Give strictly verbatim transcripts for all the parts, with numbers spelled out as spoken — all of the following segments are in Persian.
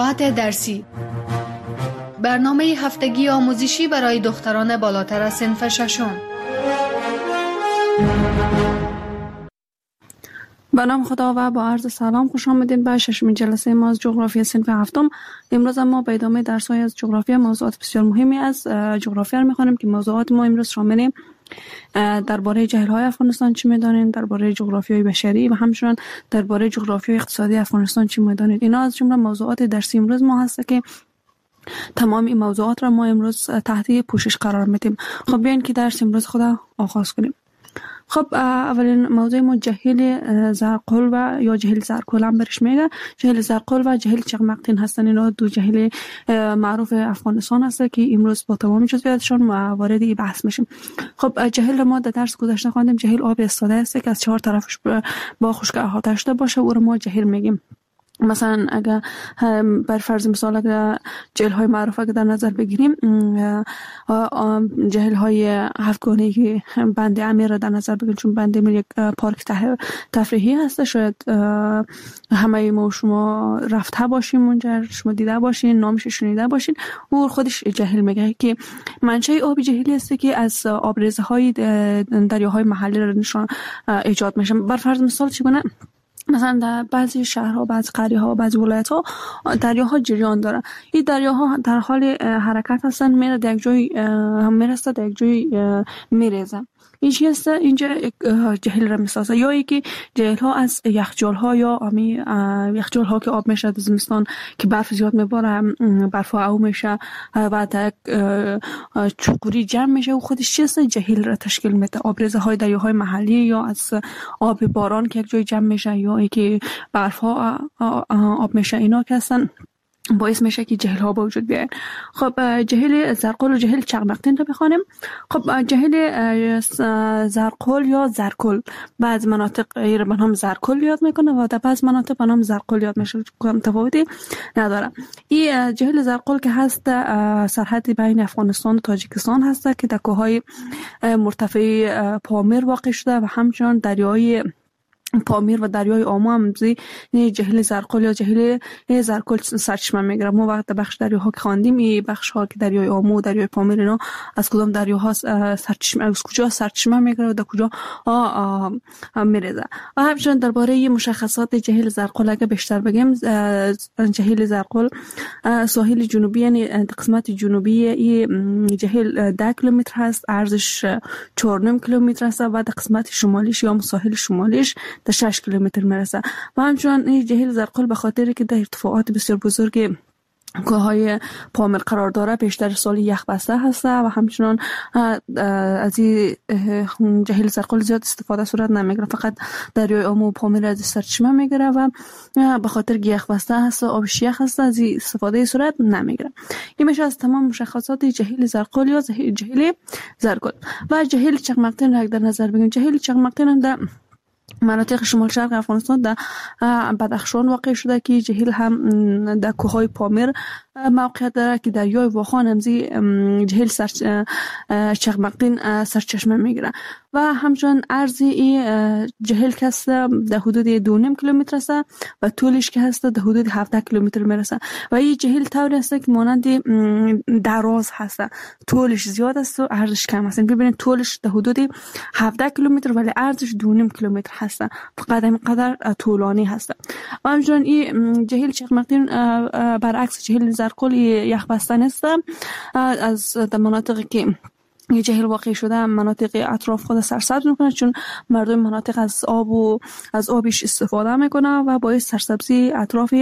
ساعت درسی، برنامه هفتگی آموزشی برای دختران بالاتر از صنف ششم. به نام خدا و با عرض سلام خوش آمدید به ششمین جلسه ما از جغرافی صنف هفتم. امروز ما به ادامه درس‌های از جغرافی موضوعات بسیار مهمی از جغرافی را می‌خوانیم که موضوعات ما امروز شامل درباره جهل‌های افغانستان چی می‌دانید، درباره جغرافیای بشری و همچنین درباره جغرافیای اقتصادی افغانستان چی می‌دانید. اینا از جمله موضوعات درسی امروز ما هست که تمام این موضوعات را ما امروز تحت پوشش قرار میدیم. خب بیاین که درس امروز خدا آغاز کنیم. خب اولین موضوع ما جهل زرقل و یا جهل زرکل هم برش میگه. جهل زرقل و جهل چغمقتین هستن. اینا دو جهل معروف افغانستان هست که امروز با تمام جزئیاتشون وارد این بحث میشیم. خب جهل ما در درس گذشته خواندیم جهل آب استاده است که از چهار طرفش با خشک احاطه شده باشه، او رو ما جهل میگیم. مثلا اگر بر فرض مثال اگر جهل های معروف اگر در نظر بگیریم، جهل های هفتگانه که بند امیر را در نظر بگیریم، چون بند امیر یک پارک تفریحی هست، شاید همه ما شما رفته باشیم اونجا، شما دیده باشین، نامش شنیده باشین. او خودش جهل میگه که منشأ آب جهلی است که از آبریزه های دریاهای محلی را نشان ایجاد میشه. بر فرض مثال چگونه مثلا در بعضی شهرها، بعضی قریه‌ها، بعضی ولایت‌ها دریاها جریان دارن. این دریاها در حال حرکت هستن، میره در یک جای میرسه، در یک جای میریزه. این چی هست؟ اینجا جهل را میسازه. یا اینکه جهل ها از یخچال ها یا امی یخچال ها که آب میشه در زمستان که برف زیاد میباره، برف ها او میشه و در چوکوری جمع میشه و خودش چی هست؟ جهل را تشکیل میده. آبریزه های دریاهای محلی یا از آب باران که یک جای جمع میشه یا اینکه برف ها آب میشه، اینا که هستن باعث میشه که جهل ها به وجود بیاین. خب جهل زرقل و جهل چغمقتین رو بخوانیم. خب جهل زرقل یا زرکل بعض مناطق ایره به نام زرکل یاد میکنه و در بعض مناطق به نام زرقل یاد میشه، کم تفاوتی نداره. این جهل زرقل که هست سرحد بین افغانستان و تاجیکستان هست که در کوههای مرتفع پامیر واقع شده و همچنان دریای پامیر و دریای آمو هم زی جهل زرقل یا جهل زرکل سرچشمه میگیره. ما وقت بخش دریاها که خواندیم، این بخش ها که دریای آمو و دریای پامیر اینا از کدام دریاها سرچشمه، از کجا سرچشمه میگیره و در کجا میریزه. و همچنین درباره مشخصات جهل زرقل اگه بیشتر بگیم، جهل زرقل ساحل جنوبی یعنی قسمت جنوبی این جهل ده کیلومتر هست، عرضش چهار و نیم کیلومتر است و در قسمت شمالیش یا ساحل شمالیش تا شش کیلومتر میرسه. و همچنان این جهل زرقل به خاطر که در ارتفاعات بسیار بزرگ کوههای پامیر قرار داره بیشتر سال یخ بسته هسته و همچنان از این جهل زرقل زیاد استفاده صورت نمیگیره، فقط دریای آمو و پامیر از سرچشمه میگیره و به خاطر که یخ بسته هست و آبش یخ هست از این استفاده صورت نمیگیره. این میشه از تمام مشخصات جهل زرقل یا جهل زرکل. و جهل چغمقتین را در نظر بگیریم. جهل چغمقتین در مناطق شمال شرق افغانستان در بدخشان واقع شده که جهل هم در کوههای پامیر موقعیت داره که دریای واخان همزی جهل سر چغمقتین سرچشمه میگیره و همچنان عرض این جهل که هست در حدود دو نیم کیلومتر است و طولش که هست در حدود هفده کیلومتر میرسه و این جهل طوری است که مانند دراز هست، طولش زیاد است و عرضش کم است. ببینید طولش در حدود هفده کیلومتر ولی عرضش دو نیم کیلومتر هست، فقط این قدر طولانی هست. و همچنان این جهل چغمقتین برعکس جهل زرکل یخ بسته نیست. از مناطقی که یه جهل واقع شده مناطق اطراف خود سرسبز میکنه، چون مردم مناطق از آب و از آبش استفاده میکنه و باعث سرسبزی اطراف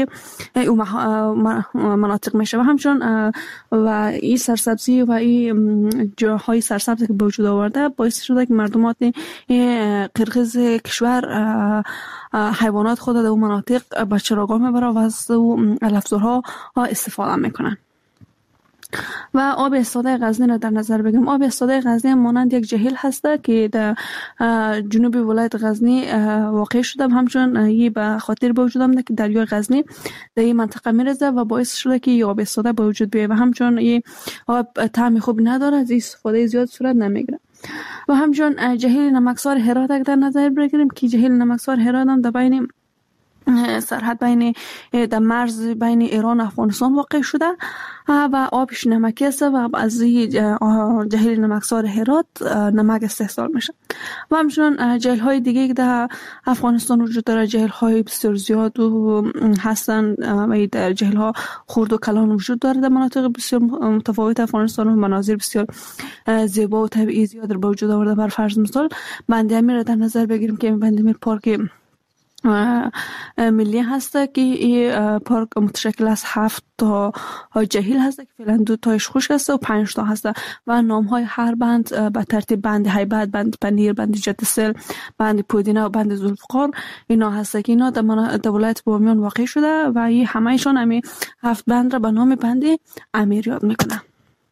مناطق میشه. و همچنان و این سرسبزی و این جاهای سرسبز که به وجود آورده باعث شده که مردمات قرقیز کشور حیوانات خود در اون مناطق به چراگاه میبره و از اون علفزارها استفاده میکنن. و آب استاده غزنی را در نظر بگیریم. آب استاده غزنی مانند یک جهل هسته که در جنوب ولایت غزنی واقع شده، همچنان این به خاطر به وجود آمده که دریای غزنی در این منطقه میرزه و باعث شده که این آب استاده به وجود بیاید و همچنان این آب طعم خوب نداره، از استفاده زیاد صورت نمیگیره. و همچنان جهل نمکسار هرات در نظر بگیریم که جهل نمکسار هرات هم در بین سرحد بین در مرز بین ایران و افغانستان واقع شده و آبش نمکی است و از جهیل نمکسار هرات نمک استحصال میشه. و همچنان جهیل های دیگه که در افغانستان وجود داره، جهیل های بسیار زیاد و هستن و در جهیل ها خرد و کلان وجود داره در مناطق بسیار متفاوت افغانستان و مناظر بسیار زیبا و طبیعی زیاد در وجود آورده. بر فرض مثال بند امیر را در نظر بگیریم که بند امیر پارک ملی هسته که این پارک متشکل از هفت تا جهیل هسته که فعلا دو تایش خشک هسته و پنج تا هسته و نام های هر بند به ترتیب بند هیبت، بند پنیر، بند جدسل، بند پودینه و بند ذوالفقار اینا هسته که اینا در ولایت بامیان واقع شده و این همهشان همین هفت بند را به نام بند امیر یاد میکنه.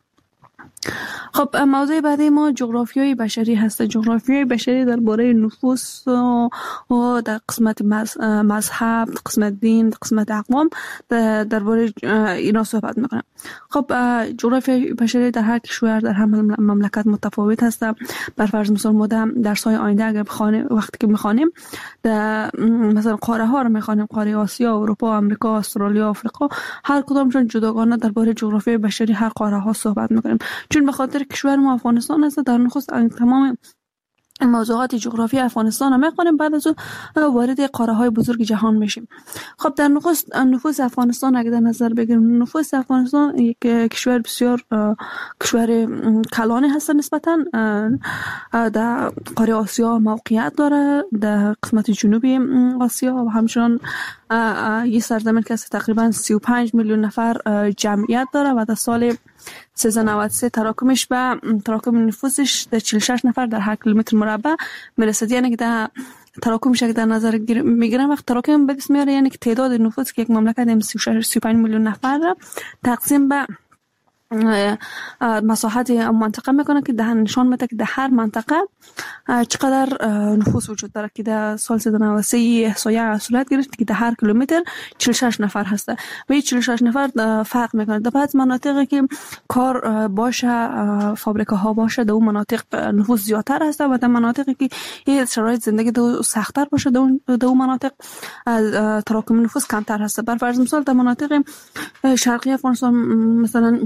خب موضوع بعدی ما جغرافیای بشری هست. جغرافیای بشری درباره نفوس و در قسمت مذهب، قسمت دین، قسمت اقوام درباره اینا صحبت میکنم. خب جغرافیای بشری در هر کشور در هر مملکت متفاوت هست. بر فرض مثال ما در درس‌های آینده اگر بخوانیم، وقتی که میخوانیم در مثلا قاره ها رو میخوانیم، قاره آسیا، اروپا، آمریکا، استرالیا، آفریقا، هر کدامشون جداگانه درباره جغرافیای بشری هر قاره ها صحبت میکنیم. چون به خاطر کشور ما افغانستان است، در نخست تمام موضوعات جغرافی افغانستان هم میخوانیم، بعد از اون وارد قاره های بزرگ جهان میشیم. خب در نخست نفوس افغانستان اگه در نظر بگیریم، نفوس افغانستان یک کشور بسیار کشور کلانی هست نسبتا. در قاره آسیا موقعیت داره، در قسمت جنوبی آسیا و همچنان یه سرزمین که تقریبا سی و پنج میلیون نفر جمعیت داره و در سال سیزده نود و سه تراکمش به تراکم نفوسش در چهل و شش نفر در هر کیلومتر مربع میرسد. یعنی که در تراکمش که در نظر میگیرن وقت تراکم به دست میاره، یعنی که تعداد نفوس که یک مملکت سی و شش سی و پنج میلیون نفر را تقسیم به مساحت منطقه میکنه که ده نشان میده که در هر منطقه چقدر نفوس وجود داره. که در سال سیزده نود و سه احصایه صورت گرفت که در هر کیلومتر چهل و شش نفر هسته و این چهل و شش نفر فرق میکنه. در بعض مناطقی که کار باشه، فابریکه ها باشه، در اون مناطق نفوس زیادتر هسته و در مناطقی که این شرایط زندگی دو سخت‌تر باشه در اون مناطق تراکم نفوس کمتر هسته. بر فرض مثال در مناطق شرقی افغانستان مثلا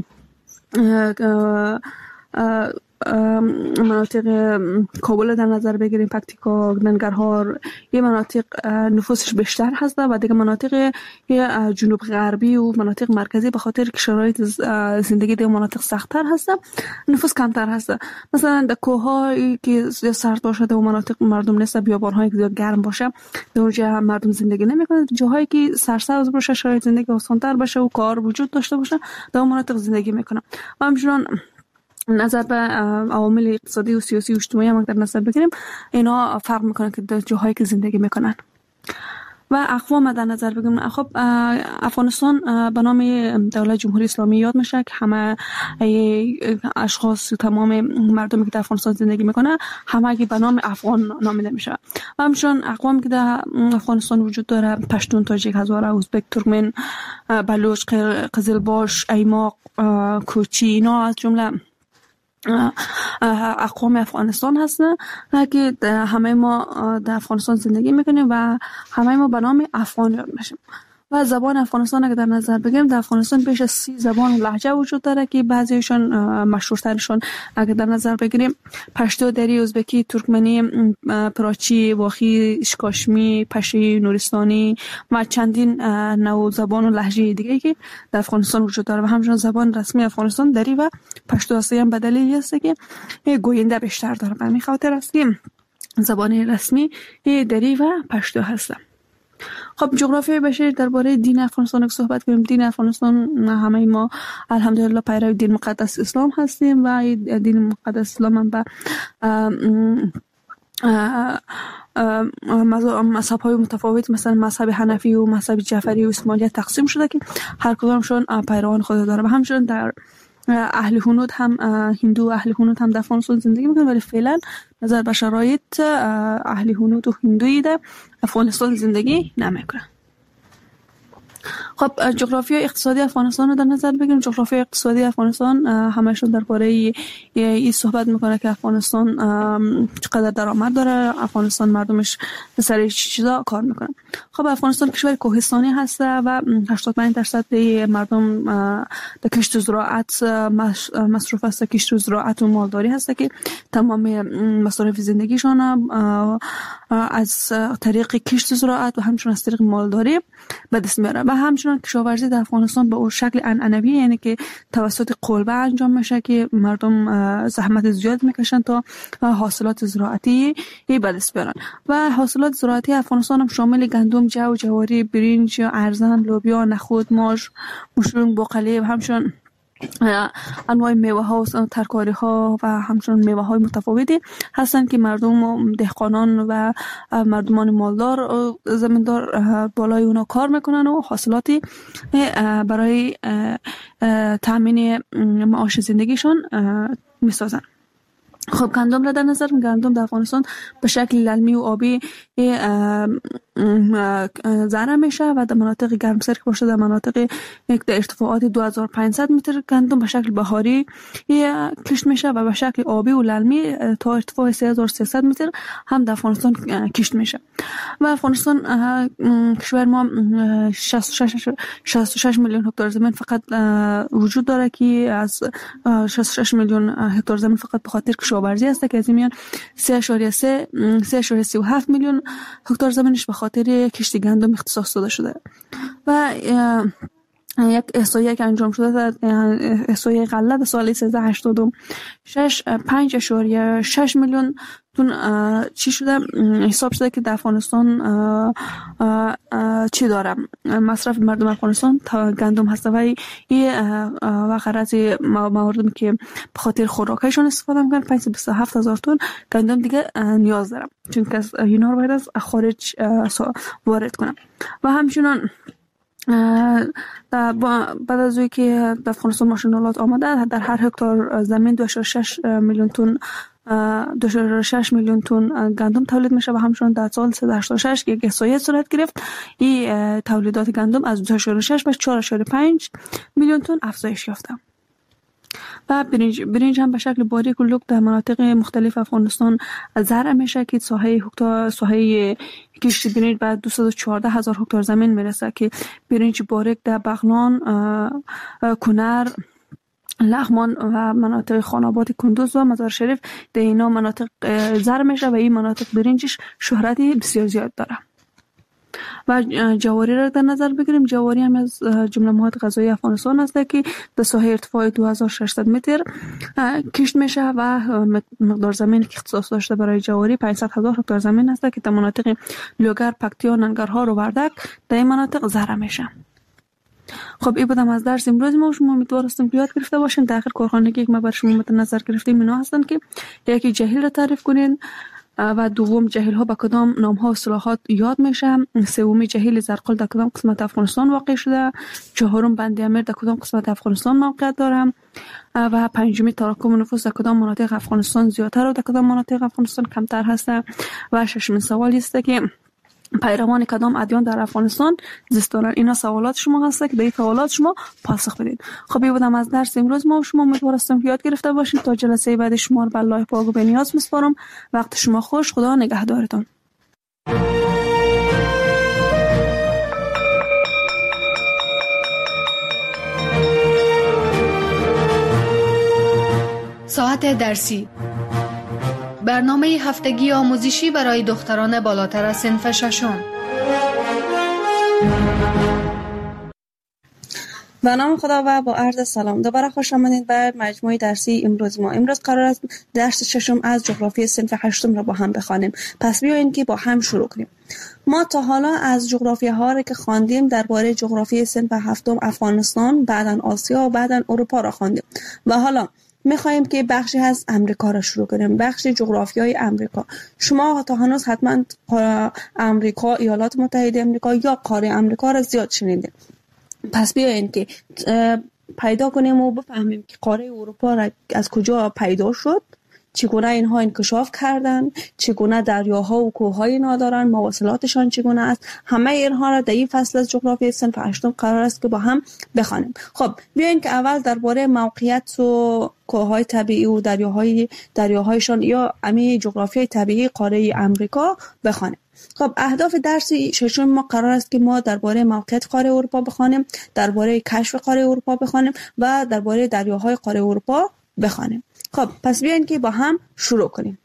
مناطق کابل در نظر بگیریم، پکتیکا، ننگرهار، یه مناطق نفوسش بیشتر هست و دیگه مناطق جنوب غربی و مناطق مرکزی به خاطر که شرایط زندگی در مناطق سخت‌تر هست نفوس کمتر هست. مثلا در کوه‌هایی که سرد باشه در مناطق مردم نیست، بیابان‌هایی که زیاد گرم باشه در اونجا مردم زندگی نمی‌کنن. جاهایی که سرسبز باشه، شرایط زندگی آسان‌تر باشه و کار وجود داشته باشه در مناطق زندگی می‌کنن. و همچنین نظر به عوامل اقتصادی و سیاسی و اجتماعی هم در نظر بگیریم، اینا فرق میکنه که در جاهایی که زندگی میکنن. و اقوام در نظر بگیریم، خب افغانستان به نام دولت جمهوری اسلامی یاد میشه که همه اشخاص و تمام مردمی که در افغانستان زندگی میکنه همه به نام افغان نامیده میشه. و همچنین اقوام که در افغانستان وجود داره، پشتون، تاجیک، هزاره، ازبک، ترکمن، بلوچ، قزلباش، ایماق، کوچی، اینا از جمله اقوام افغانستان هستن که همه ما در افغانستان زندگی میکنیم و همه ما به نام افغان یاد میشیم. و زبان افغانستان اگه در نظر بگیریم، در افغانستان بیش از سی زبان و لهجه وجود داره که بعضیشون مشهورترشون اگه در نظر بگیریم پشتو، دری، ازبکی، ترکمنی، پراچی، واخی، اشکاشمی، پشی، نورستانی و چندین نوع زبان و لهجه دیگه که در افغانستان وجود داره. و همچنین زبان رسمی افغانستان دری و پشتو هست. هم به دلیلی است که گوینده بیشتر داره، به همین خاطر است که زبان رسمی دری و پشتو هست. خب جغرافیای بشری درباره دین افغانستان که صحبت کنیم، دین افغانستان همه ما الحمدلله پیرو دین مقدس اسلام هستیم و دین مقدس اسلام هم به مذهب های متفاوت مثلا مذهب حنفی و مذهب جعفری و اسماعیلیت تقسیم شده که هر کدامشون پیروان خود داره. و همچنین در اهل هنود هم هندو اهل هنود هم در افغانستان زندگی میکنن، ولی فعلا نظر به شرایط اهل هنود و هندویی در افغانستان زندگی نمیکنن. خب جغرافیای اقتصادی افغانستان رو در نظر بگیریم. جغرافیای اقتصادی افغانستان همشون درباره این صحبت میکنه که افغانستان چقدر درآمد داره، افغانستان مردمش به سر چیزا کار میکنه. خب افغانستان کشور کوهستانی هسته و هشتاد و پنج درصد مردم در کشت و زراعت مصروف است. کشت و زراعت و مالداری هسته که تمام مصارف زندگیشان از طریق کشت و زراعت و همچنین از طریق مالداری به دست میاره. و همچنین کشاورزی در افغانستان به اون شکل عنعنوی، یعنی که توسط قلبه انجام میشه که مردم زحمت زیاد میکشن تا حاصلات زراعتی به دست بیارن. و حاصلات زراعتی افغانستان هم شامل گندم، جو، جواری، برنج، ارزن، لوبیا، نخود، ماش، مشروم، باقالی و همچنین انواع میوه ها و ترکاری ها و همچنین میوه های متفاوتی هستند که مردم دهقانان و مردمان مالدار و زمیندار بالای اونا کار میکنن و حاصلاتی برای تامین معاش زندگیشون میسازن. خب گندم را در نظر گندم در افغانستان به شکل للمی و آبی زرع میشه و در مناطق گرمسیر که باشه در مناطق در ارتفاعات دو هزار و پانصد متر گندم به شکل بهاری کشت میشه و به شکل آبی و للمی تا ارتفاع سه هزار و سیصد متر هم در افغانستان کشت میشه. و افغانستان کشور ما شصت و شش میلیون هکتار زمین فقط وجود داره که از شصت و شش میلیون هکتار زمین فقط به خاطر کشاورزی است که از این میان سه اشاریه سی و هفت میلیون هکتار زمینش به خاطر کشت گندم اختصاص داده شده. و یک احصایه که انجام شده، احصایه غله در سال سیزده هشتاد و شش پنج اشاریه شش میلیون تون چی شده حساب شده که در افغانستان چی داره مصرف مردم افغانستان تا گندم هست و این و غرض مواردی که به خاطر خوراکشون استفاده میکنن پانصد و بیست و هفت هزار تن گندم دیگه نیاز دارم، چون که اینا رو باید از خارج وارد کنم. و همچنین بعد از اوی که در افغانستان ماشینالات آمده، در هر هکتار زمین دو و شش میلیون تن دو و شش میلیون تن گندم تولید میشه و همچنین در سال سیصد و هشتاد و شش که یک احصایه صورت گرفت این تولیدات گندم از دو و شش به چهار و پنج میلیون تن افزایش یافته. و برنج برنج هم به شکل باریک و لوک در مناطق مختلف افغانستان زرع میشه که ساحه هکتار ساحه کشت برنج بعد دویست و چهارده هزار هکتار زمین میرسه که برنج باریک در بغلان، کنر، لغمان و مناطق خاناباد کندوز و مزار شریف در اینا مناطق زرع میشه و این مناطق برنجش شهرتی بسیار زیاد داره. و جواری را در نظر بگیریم. جواری هم از جمله مواد غذایی افغانستان است که در ساحه ارتفاع دو هزار و ششصد متر کشت میشه و مقدار زمین که اختصاص داشته برای جواری پانصد هزار هکتار زمین است که در مناطق لوگر، پکتیا، ننگرهار و وردک در این مناطق زرع میشه. خب این بودم از درس امروز ما. شما امیدوار هستم که یاد گرفته باشین. در آخر کارخانگی که ما بر شما مد نظر گرفتیم اینا هستن که یکی جهیل را تعریف کنین و دوم جهیل ها با کدام نام ها و اصطلاحات یاد میشه، سومی جهیل زرقل در کدام قسمت افغانستان واقع شده، چهارم بند امیر در کدام قسمت افغانستان موقعیت داره و پنجمی تراکم نفوس در کدام مناطق افغانستان زیادتر و در کدام مناطق افغانستان کمتر هست و ششمین سوال است که پیروان کدام ادیان در افغانستان زیست دارن. اینا سوالات شما هست که به این سوالات شما پاسخ بدید. خب این بودم از درس امروز ما. شما امیدوار هستم که یاد گرفته باشید. تا جلسه بعد شما رو به الله پاک و به نیاز میسپارم. وقت شما خوش. خدا نگهدارتان. ساعت درسی، برنامه هفتگی آموزشی برای دختران بالاتر از صنف ششم. به نام خدا و با عرض سلام دوباره خوش آمدید به مجموعه درسی امروز ما. امروز قرار است درس ششم از جغرافی صنف هشتم را با هم بخوانیم. پس بیایید که با هم شروع کنیم. ما تا حالا از جغرافی ها را که خواندیم درباره جغرافی صنف هفتم افغانستان، بعداً آسیا و بعداً اروپا را خواندیم و حالا میخوایم که بخشی از امریکا را شروع کنیم، بخش جغرافیای امریکا. شما تا هنوز حتما امریکا، ایالات متحده امریکا یا قاره امریکا را زیاد شنیدید. پس بیایید که پیدا کنیم و بفهمیم که قاره اروپا را از کجا پیدا شد چگونه اینها انکشاف کردن، چگونه دریاها و کوههای اینا دارن، مواصلاتشان چگونه است. همه اینها را در این فصل از جغرافیای صنف هشتم قرار است که با هم بخوانیم. خب بیاین که اول درباره موقعیت و کوههای طبیعی و دریاهای دریاهایشان یا امی جغرافیای طبیعی قاره امریکا بخوانیم. خب اهداف درس ششم ما قرار است که ما درباره موقعیت قاره اروپا بخوانیم، درباره کشف قاره اروپا بخوانیم و درباره دریاهای قاره اروپا بخوانیم. خب پس بیاین که با هم شروع کنیم.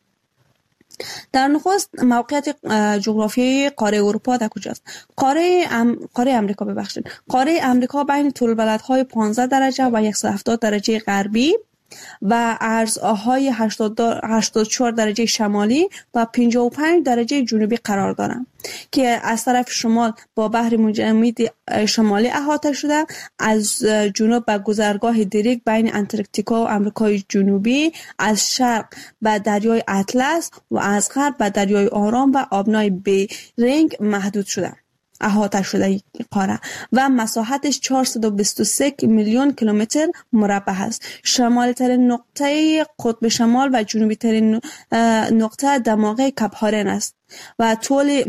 در نخست موقعیت جغرافیایی قاره اروپا در کجاست؟ قاره ام... قاره امریکا ببخشید. قاره امریکا بین طول بلدهای پانزده درجه و صد و هفتاد درجه غربی و عرضهای هشتاد و چهار درجه شمالی و پنجاه و پنج درجه جنوبی قرار دارند که از طرف شمال با بحر متجمد شمالی احاطه شده، از جنوب به گذرگاه دریک بین انتارکتیکا و آمریکای جنوبی، از شرق به دریای اطلس و از غرب به دریای آرام و آبنای بیرینگ محدود شده احاطه شده قاره و مساحتش چهارصد و بیست و سه میلیون کیلومتر مربع است. شمالی ترین نقطه قطب شمال و جنوبی ترین نقطه دماغه کپ هارن است و طول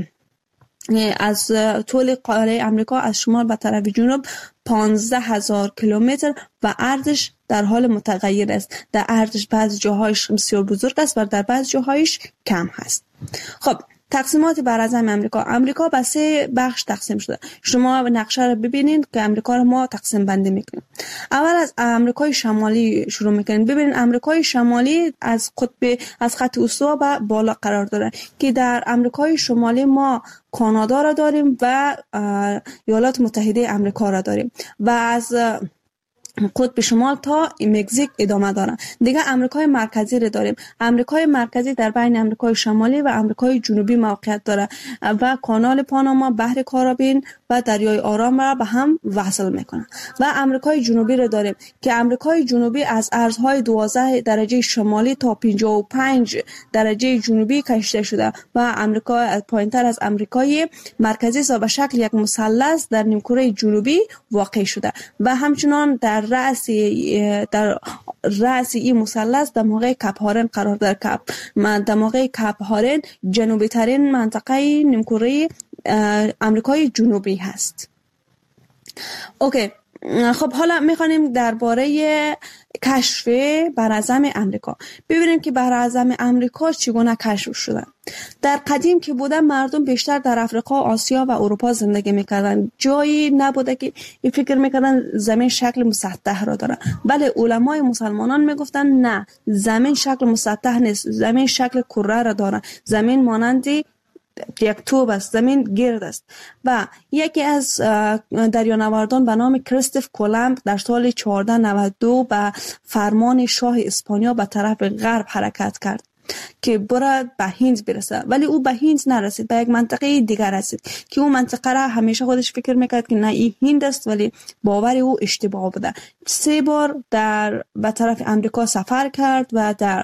از طول قاره امریکا از شمال به طرف جنوب پانزده هزار کیلومتر و عرضش در حال متغیر است. در عرضش بعضی جاهایش بسیار بزرگ است و در بعضی جاهایش کم هست. خب تقسیمات براعظم امریکا. امریکا به سه بخش تقسیم شده. شما نقشه رو ببینید که امریکا رو ما تقسیم بندی میکنیم. اول از امریکای شمالی شروع میکنیم. ببینید امریکای شمالی از قطب از خط استوا به بالا قرار داره که در امریکای شمالی ما کانادا را داریم و ایالات متحده امریکا را داریم و از قطب شمال تا مکزیک ادامه داره. دیگه امریکای مرکزی رو داریم. امریکای مرکزی در بین امریکای شمالی و امریکای جنوبی موقعیت داره و کانال پاناما، بحر کارائیبی و دریای آرام را به هم وصل میکنه. و امریکای جنوبی رو داریم که امریکای جنوبی از ارزهای دوازده درجه شمالی تا پنجاه و پنج درجه جنوبی کشیده شده و امریکا پایینتر از امریکای مرکزی به شکل یک مثلث در نیمکره جنوبی واقع شده و همچنان در رأس در رأس این مثلث دماغه کپ هارن قرار داره. کپ دماغه کپ هارن جنوبی ترین منطقه نیمکره امریکای جنوبی هست. اوکی، خب حالا میخوانیم درباره کشف براعظم امریکا. ببینیم که براعظم امریکا چگونه کشف شده. در قدیم که بوده مردم بیشتر در افریقا، آسیا و اروپا زندگی میکردن. جایی نبوده که این فکر میکردن زمین شکل مسطح را داره. بله علمای مسلمانان میگفتن نه، زمین شکل مسطح نیست، زمین شکل کره را داره. زمین مانند یک توپ است، زمین گرد است. و یکی از دریانوردان به نام کریستوف کولومب در سال چهارده نود و دو به فرمان شاه اسپانیا به طرف غرب حرکت کرد که برد به هند برسه، ولی او به هند نرسید، به یک منطقه دیگر رسید که اون منطقه را همیشه خودش فکر میکرد که نه این هند است، ولی باور او اشتباه بوده. سه بار در به طرف امریکا سفر کرد و در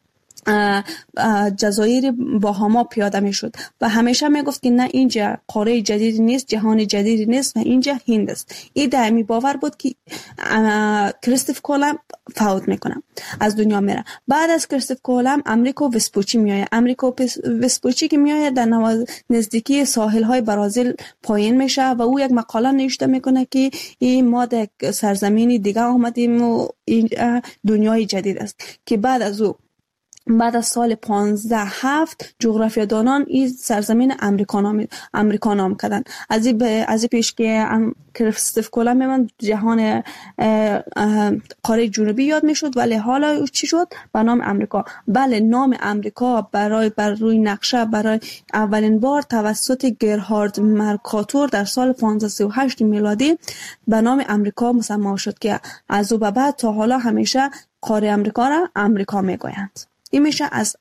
جزایر باهاما پیاده می شد و همیشه می گفت که نه اینجا قاره جدیدی نیست، جهان جدیدی نیست و اینجا هند است. این دائمی باور بود که کریستوف کولومب فوت میکنه، از دنیا میره. بعد از کریستوف کولومب امریکو وسپوچی میآید. امریکو وسپوچی که میآید در نزدیکی ساحل های برازیل پایین میشه و او یک مقاله نوشته میکنه که این ما در سرزمینی دیگه آمدیم و این دنیای جدید است که بعد از او بعد از سال پانزده هفت جغرافیادانان این سرزمین امریکا نام امریکا نام کردن. از این از این پیش که کریستوف کولومب من جهان قاره جنوبی یاد میشد، ولی حالا چی شد به نام امریکا. بله نام امریکا برای بر روی نقشه برای اولین بار توسط گرهارد مرکاتور در سال پانزده سی و هشت میلادی به نام امریکا مسمی شد که از او به بعد تا حالا همیشه قاره امریکا را امریکا میگویند. این میشه از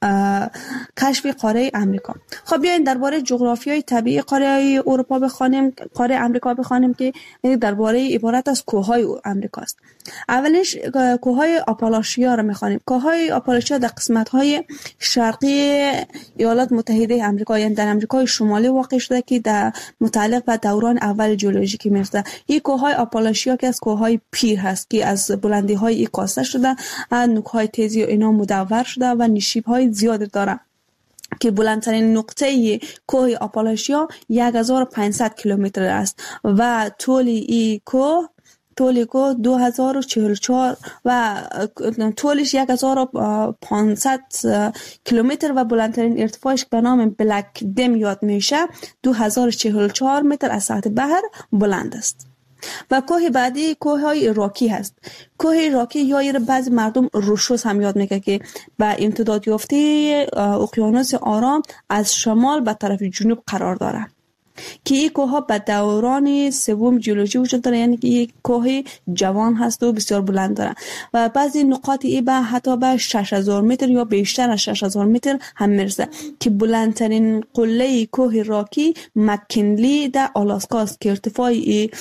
کشف قاره امریکا. خب بیاین درباره جغرافیای طبیعی قاره اروپا بخوانیم، قاره امریکا بخوانیم که درباره عبارت از کوههای امریکا است. اولش کوههای آپالاشیا را میخوانیم. کوههای آپالاشیا در قسمت‌های شرقی ایالات متحده آمریکا، یعنی در آمریکای شمالی واقع شده که در متعلق به دوران اول ژئولوژیکی میفته. این کوههای آپالاشیا که از کوههای پیر هست که از بلندی‌های ای کاسته شده، نوک‌های تیزی و اینا مدور شده و نشیب‌های زیادی داره که بلندترین نقطه کوه آپالاشیا هزار و پانصد کیلومتر است و طول این کوه طول کوه دو هزار و چهل و چهار و طولش هزار و پانصد کیلومتر و بلندترین ارتفاعش به نام بلک دم یاد میشه دو هزار و چهل و چهار متر از سطح بحر بلند است. و کوه بعدی کوه های راکی هست. کوه راکی یا بعضی مردم روشوس هم یاد میکنه که به امتداد یافته اقیانوس آرام از شمال به طرف جنوب قرار داره که این کوه ها به دوران سوم ژئولوژی وجود داره، یعنی که یک کوه جوان هست و بسیار بلند داره و بعضی نقاط ای به حتی به شش هزار متر یا بیشتر از شش هزار متر هم میرسه که بلندترین قله کوه راکی مکنلی در آلاسکا است که ارتفاع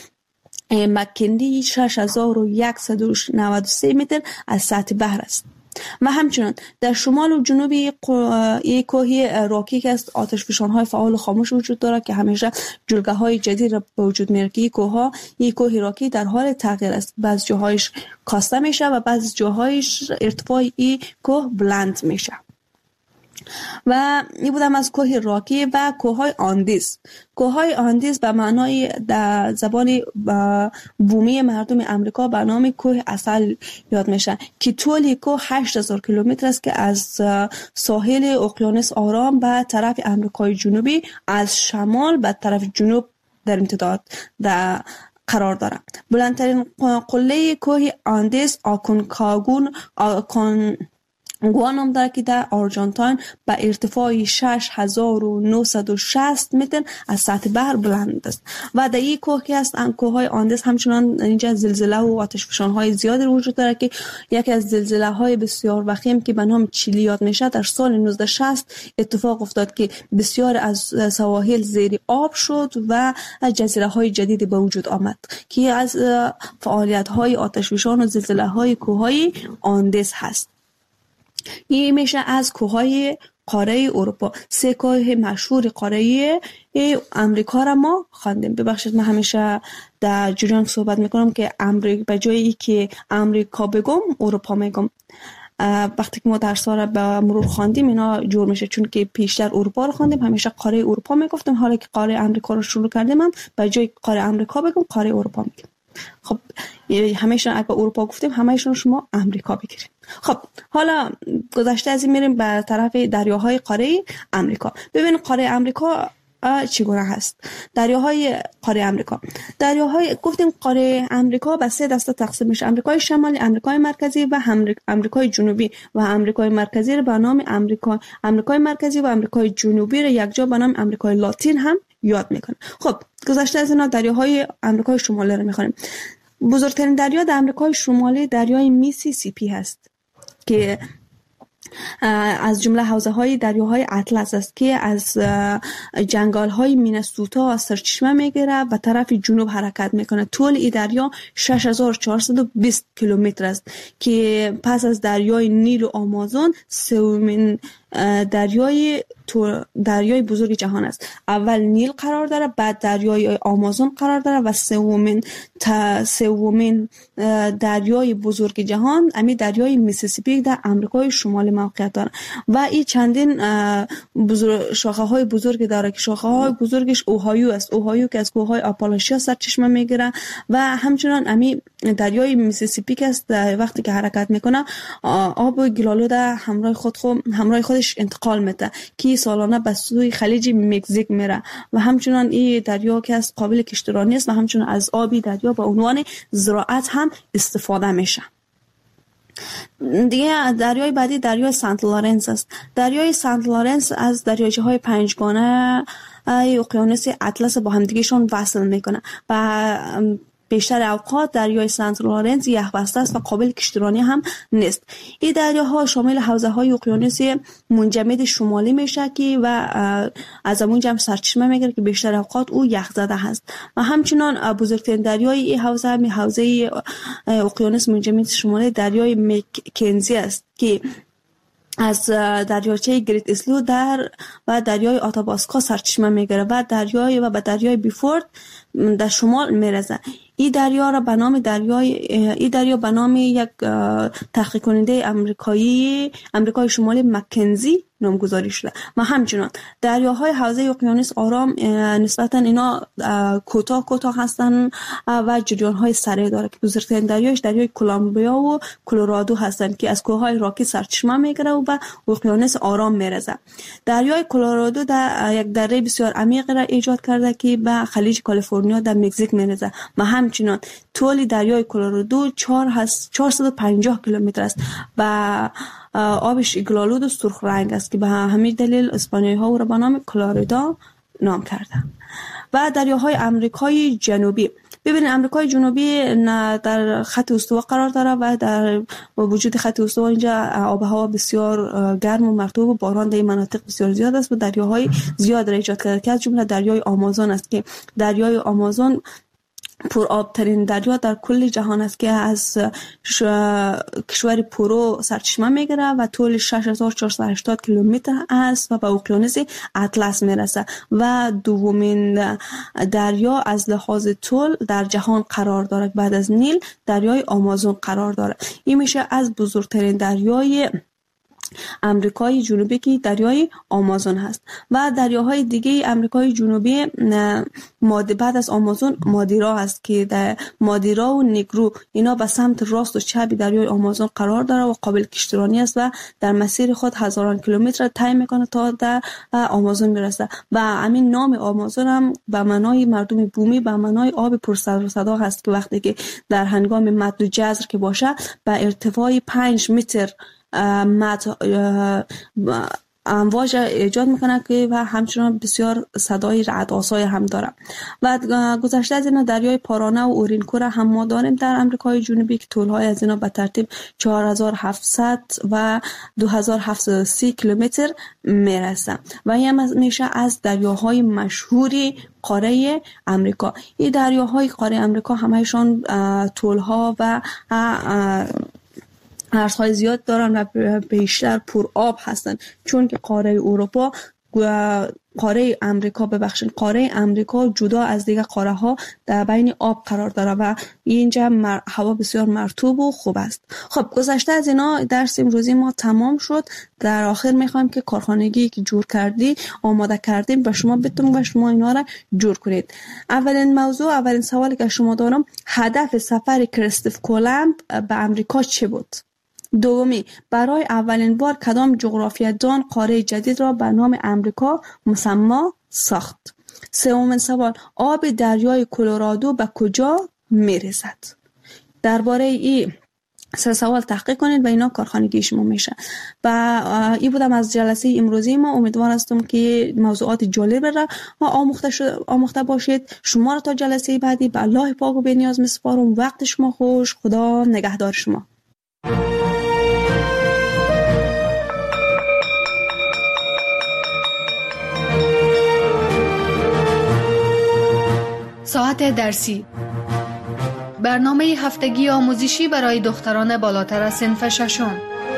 مکنلی شش هزار و صد و نود و سه متر از سطح بحر است. و همچنین در شمال و جنوب یک کوه راکی که است آتشفشان‌های فعال و خاموش وجود داره که همیشه جلگه‌های جدید را به وجود میاره که کوه یک کوه راکی در حال تغییر است. بعض جاهایش کاسته میشه و بعض جاهایش ارتفاع این کوه بلند میشه. و این بودم از کوه راکی و کوههای آندیز. کوههای آندیز به معنای در زبان بومی مردم امریکا به نام کوه عسل یاد میشه که طول کوه هشت هزار کیلومتر است که از ساحل اقیانوس آرام به طرف امریکای جنوبی از شمال به طرف جنوب در امتداد در قرار داره. بلندترین قله کوه آندیز آکونکاگون آکون گوانم داره که در آرژانتین به ارتفاع شش هزار و نهصد و شصت متر از سطح بحر بلند است و در این کوه که است کوههای آندیز همچنان اینجا زلزله و آتشفشان‌های زیادی وجود داره که یکی از زلزله‌های بسیار وخیم که به نام چیلی یاد میشه در سال نوزده شصت اتفاق افتاد که بسیار از سواحل زیر آب شد و جزیره‌های جدیدی به وجود آمد که از فعالیت‌های آتشفشان و زلزله‌های کوههای آندیز هست. این میشه از کوههای قاره اروپا. سه کوه مشهور قاره امریکا را ما خواندیم. ببخشید من همیشه در جریان صحبت میکنم که امریکا به جایی که امریکا بگم اروپا میگم. وقتی که ما درس را به مرور خواندیم اینا جور میشه، چون که پیشتر اروپا رو خواندیم همیشه قاره اروپا میگفتیم، حالا که قاره امریکا رو شروع کردیم هم به جای قاره امریکا بگم قاره اروپا میگیم. خب همیشه اگه اروپا گفتیم همه‌شون شما امریکا بگیرید. خب حالا گذشته از این میریم به طرف دریاهای قاره امریکا. ببین قاره امریکا چگونه هست. دریاهای قاره امریکا دریاهای گفتیم قاره امریکا به سه دسته تقسیم میشه: امریکای شمالی، امریکای مرکزی و امریکای جنوبی. و امریکای مرکزی رو به نام امریکا امریکای مرکزی و امریکای جنوبی رو یکجا به نام امریکای لاتین هم یاد میکنه. خب گذشته از اینا دریاهای امریکای شمالی رو میخونیم. بزرگترین دریا در امریکای شمالی دریای میسیسیپی هست که از جمله حوزه‌های دریاهای اطلس است که از جنگل‌های مینسوتا سرچشمه میگیره و طرف جنوب حرکت میکنه. طول این دریا شش هزار و چهارصد و بیست کیلومتر است که پس از دریای نیل و آمازون سومین دریای دریای بزرگ جهان است. اول نیل قرار داره، بعد دریای آمازون قرار داره و سومین تا سومین دریای بزرگ جهان امی دریای میسیسیپی در امریکای شمالی موقعیت داره و این چندین بزرگ شاخه های بزرگ داره که شاخه های بزرگش اوهایو است. اوهایو که از کوههای آپالاشیا سرچشمه میگیره و همچنان امی دریای میسیسیپی که است وقتی که حرکت میکنه آب گلالود همراه خود خود همراه خودش انتقال میده که سالانه به سوی خلیج مکزیک میره و همچنان این دریا که از قابل کشتیرانی است و همچنان از آبی دریا به عنوان زراعت هم استفاده میشه. دیگه دریای بعدی دریای سنت لارنس است. دریای سنت لارنس از دریاچه های پنجگانه اقیانوس اطلس با همدیگهشون وصل میکنه و بیشتر اوقات دریای سنت لارنس یخبسته است و قابل کشتیرانی هم نیست. این دریاها شامل حوزه‌های اقیانوس منجمد شمالی میشه که و از اونجا هم سرچشمه میگیره که بیشتر اوقات او یخزده هست و همچنان بزرگترین دریای این حوزه می حوزه اقیانوس منجمد شمالی دریای مکنزی است که از دریاچه گریت اسلو در و دریای آتاباسکا سرچشمه میگیره و دریای و به دریای بیفورد در شمال میرسه. این دریا را به نام دریای این دریا به نام یک تحقیق کننده آمریکایی آمریکای شمالی مکنزی نامگذاری شده. و همچنان دریاهای حوزه اقیانوس آرام نسبتا اینا کوتاه کوتاه هستن و جریان‌های سریع داره که بزرگترین دریایش دریای کلمبیا و کلرادو هستند که از کوههای راکی سرچشمه میگیره و به اقیانوس آرام میرسه. دریای کلرادو در یک دره بسیار عمیق را ایجاد کرده که به خلیج کالیفرنیا در مکزیک میرسه و همچنان طول دریای کلرادو چهارصد و پنجاه کیلومتر است و آبش گلالود و سرخ رنگ است که به همین دلیل اسپانیایی ها او را به نام کلورادا نام کردند. و دریاهای آمریکای جنوبی، ببینید آمریکای جنوبی در خط استوا قرار داره و در وجود خط استوا اینجا آب و هوا بسیار گرم و مرطوب و باران در این مناطق بسیار زیاد است و دریاهای زیاد را ایجاد کرده که از جمله دریای آمازون است که دریای آمازون پر آب ترین دریا در کل جهان است که از کشور پرو سرچشمه میگیره و طول شش هزار و چهارصد و هشتاد کیلومتر است و به اقیانوس اطلس میرسه و دومین دریا از لحاظ طول در جهان قرار دارد. بعد از نیل دریای آمازون قرار دارد. این میشه از بزرگترین دریای امریکای جنوبی که دریای آمازون هست. و دریاهای دیگه امریکای جنوبی بعد از آمازون مادیرا هست که در مادیرا و نیگرو اینا به سمت راست و چپ دریای آمازون قرار داره و قابل کشتیرانی است و در مسیر خود هزاران کیلومتر طی میکنه تا در آمازون میرسه. و همین نام آمازون هم به معنای مردم بومی به معنای آب پر سر و صدا هست که وقتی که در هنگام مد و جزر که باشه به ارتفاع پنج متر مد امواج ایجاد میکنه که و همچنان بسیار صدای رعدآسای هم داره. و گذشته از اینا دریای پارانه و اورینکو را هم ما داریم در امریکای جنوبی که طولهای از اینا به ترتیب چهار هزار و هفتصد و دو هزار و هفتصد و سی کیلومتر میرسه و این میشه از دریاهای مشهوری قاره امریکا. این دریاهای قاره امریکا همهشان طولها و ارزهای زیاد دارن و بیشتر پر آب هستن چون که قاره اروپا قاره امریکا ببخشید قاره امریکا جدا از دیگه قاره ها در بین آب قرار داره و اینجا مر... هوا بسیار مرطوب و خوب است. خب گذشته از اینا درس امروزی ما تمام شد. در آخر میخوایم که کارخانگی که جور کردی آماده کردیم به شما بتونم و شما اینا را جور کنید. اولین موضوع اولین سوالی که شما دارم هدف سفر کریستوف کولومب به امریکا چه بود؟ دومی، برای اولین بار کدام جغرافیه‌دان قاره جدید را به نام امریکا مسما ساخت؟ سومین سوال، آب دریای کلرادو به کجا میرسد؟ درباره این سه سوال تحقیق کنید و اینا کارخانگی شما میشه. و این بودم از جلسه امروزی ما. امیدوار هستم که موضوعات جالب را آموخته شد آموخته باشید. شما را تا جلسه بعدی به الله پاک و بی‌نیاز میسپارم. وقت شما خوش. خدا نگهدار شما. ساعت درسی، برنامه هفتگی آموزشی برای دختران بالاتر از صنف ششم.